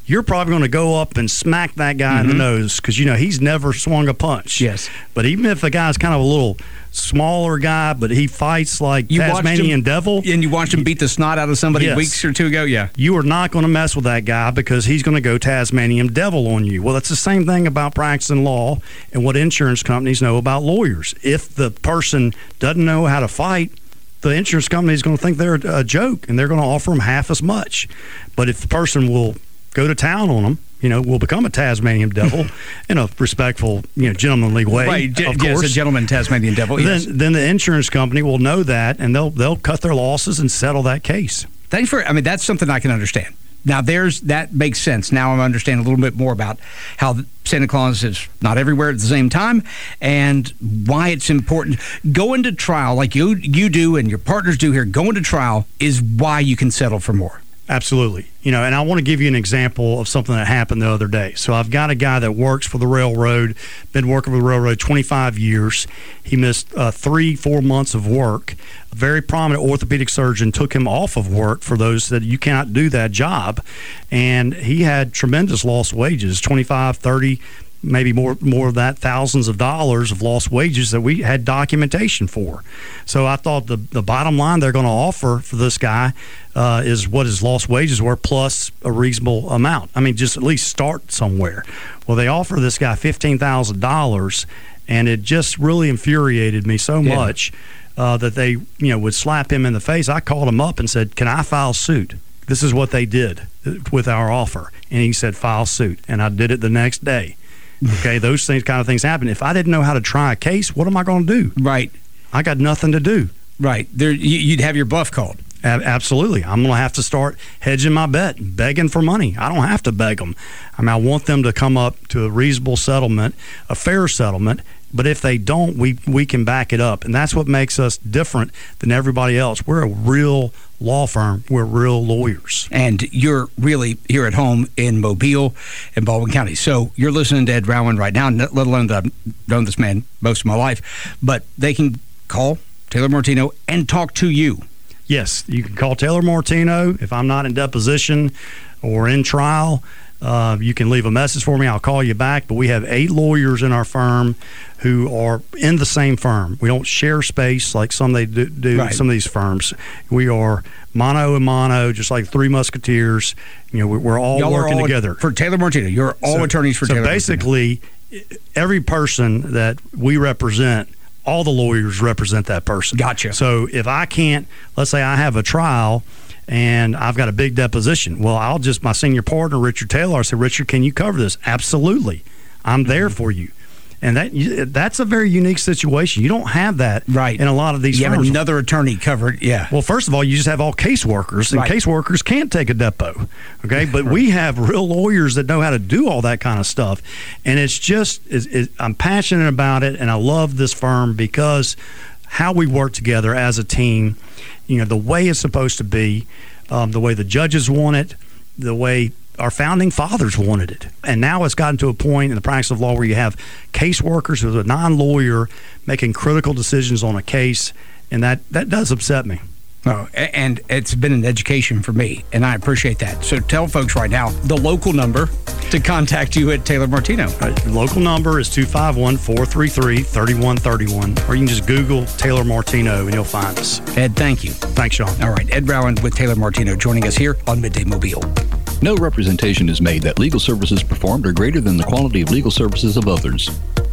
[SPEAKER 17] you're probably going to go up and smack that guy in the nose because, he's never swung a punch.
[SPEAKER 10] Yes.
[SPEAKER 17] But even if the guy's kind of a little smaller guy, but he fights like Tasmanian Devil.
[SPEAKER 10] And you watched him beat the snot out of somebody weeks or two ago? Yeah.
[SPEAKER 17] You are not going to mess with that guy because he's going to go Tasmanian Devil on you. Well, that's the same thing about practicing law and what insurance companies know about lawyers. If the person doesn't know how to fight, the insurance company is going to think they're a joke, and they're going to offer them half as much. But if the person will go to town on them, will become a Tasmanian Devil in a respectful, gentlemanly way.
[SPEAKER 10] Right,
[SPEAKER 17] of course.
[SPEAKER 10] Yes, a gentleman Tasmanian Devil.
[SPEAKER 17] Then the insurance company will know that, and they'll cut their losses and settle that case.
[SPEAKER 10] Thanks for. That's something I can understand. Now, that makes sense. Now I'm understanding a little bit more about how Santa Claus is not everywhere at the same time and why it's important. Going to trial like you do and your partners do here, going to trial is why you can settle for more.
[SPEAKER 17] Absolutely. And I want to give you an example of something that happened the other day. So I've got a guy that works for the railroad, been working for the railroad 25 years. He missed 3-4 months of work. A very prominent orthopedic surgeon took him off of work for those that you cannot do that job. And he had tremendous lost wages, 25, 30, maybe more of that, thousands of dollars of lost wages that we had documentation for. So I thought the bottom line they're going to offer for this guy is what his lost wages were plus a reasonable amount. Just at least start somewhere. Well, they offer this guy $15,000, and it just really infuriated me so much that they would slap him in the face. I called him up and said, "Can I file suit?" This is what they did with our offer. And he said, "File suit." And I did it the next day. Okay, those kind of things happen. If I didn't know how to try a case, what am I going to do?
[SPEAKER 10] Right.
[SPEAKER 17] I got nothing to do.
[SPEAKER 10] Right. You'd have your bluff called.
[SPEAKER 17] Absolutely. I'm going to have to start hedging my bet, begging for money. I don't have to beg them. I want them to come up to a reasonable settlement, a fair settlement. But if they don't, we can back it up. And that's what makes us different than everybody else. We're a real law firm. We're real lawyers.
[SPEAKER 10] And you're really here at home in Mobile and Baldwin County. So you're listening to Ed Rowan right now, let alone that I've known this man most of my life. But they can call Taylor Martino and talk to you.
[SPEAKER 17] Yes, you can call Taylor Martino if I'm not in deposition or in trial. You can leave a message for me. I'll call you back. But we have 8 lawyers in our firm who are in the same firm. We don't share space like some they do
[SPEAKER 10] Right.
[SPEAKER 17] some of these firms. We are mano a mano, just like Three Musketeers. We're all working together.
[SPEAKER 10] For Taylor Martino, you're all attorneys for Taylor Martino.
[SPEAKER 17] So basically, every person that we represent, all the lawyers represent that person.
[SPEAKER 10] Gotcha.
[SPEAKER 17] So if I can't, let's say I have a trial and I've got a big deposition, well, my senior partner, Richard Taylor, I said, "Richard, can you cover this?" Absolutely. I'm there for you. And that's a very unique situation. You don't have that in a lot of these firms.
[SPEAKER 10] You have another attorney covered,
[SPEAKER 17] Well, first of all, you just have all caseworkers, and caseworkers can't take a depo, okay? But we have real lawyers that know how to do all that kind of stuff. And it's just, I'm passionate about it, and I love this firm because how we work together as a team, the way it's supposed to be, the way the judges want it, the way our founding fathers wanted it. And now it's gotten to a point in the practice of law where you have caseworkers who's a non-lawyer making critical decisions on a case, and that does upset me.
[SPEAKER 10] Oh, and it's been an education for me, and I appreciate that. So tell folks right now the local number to contact you at Taylor Martino.
[SPEAKER 17] The local number is 251-433-3131, or you can just Google Taylor Martino and you'll find us.
[SPEAKER 10] Ed, thank you.
[SPEAKER 17] Thanks, Sean.
[SPEAKER 10] All right, Ed Rowan with Taylor Martino joining us here on Midday Mobile.
[SPEAKER 18] No representation is made that legal services performed are greater than the quality of legal services of others.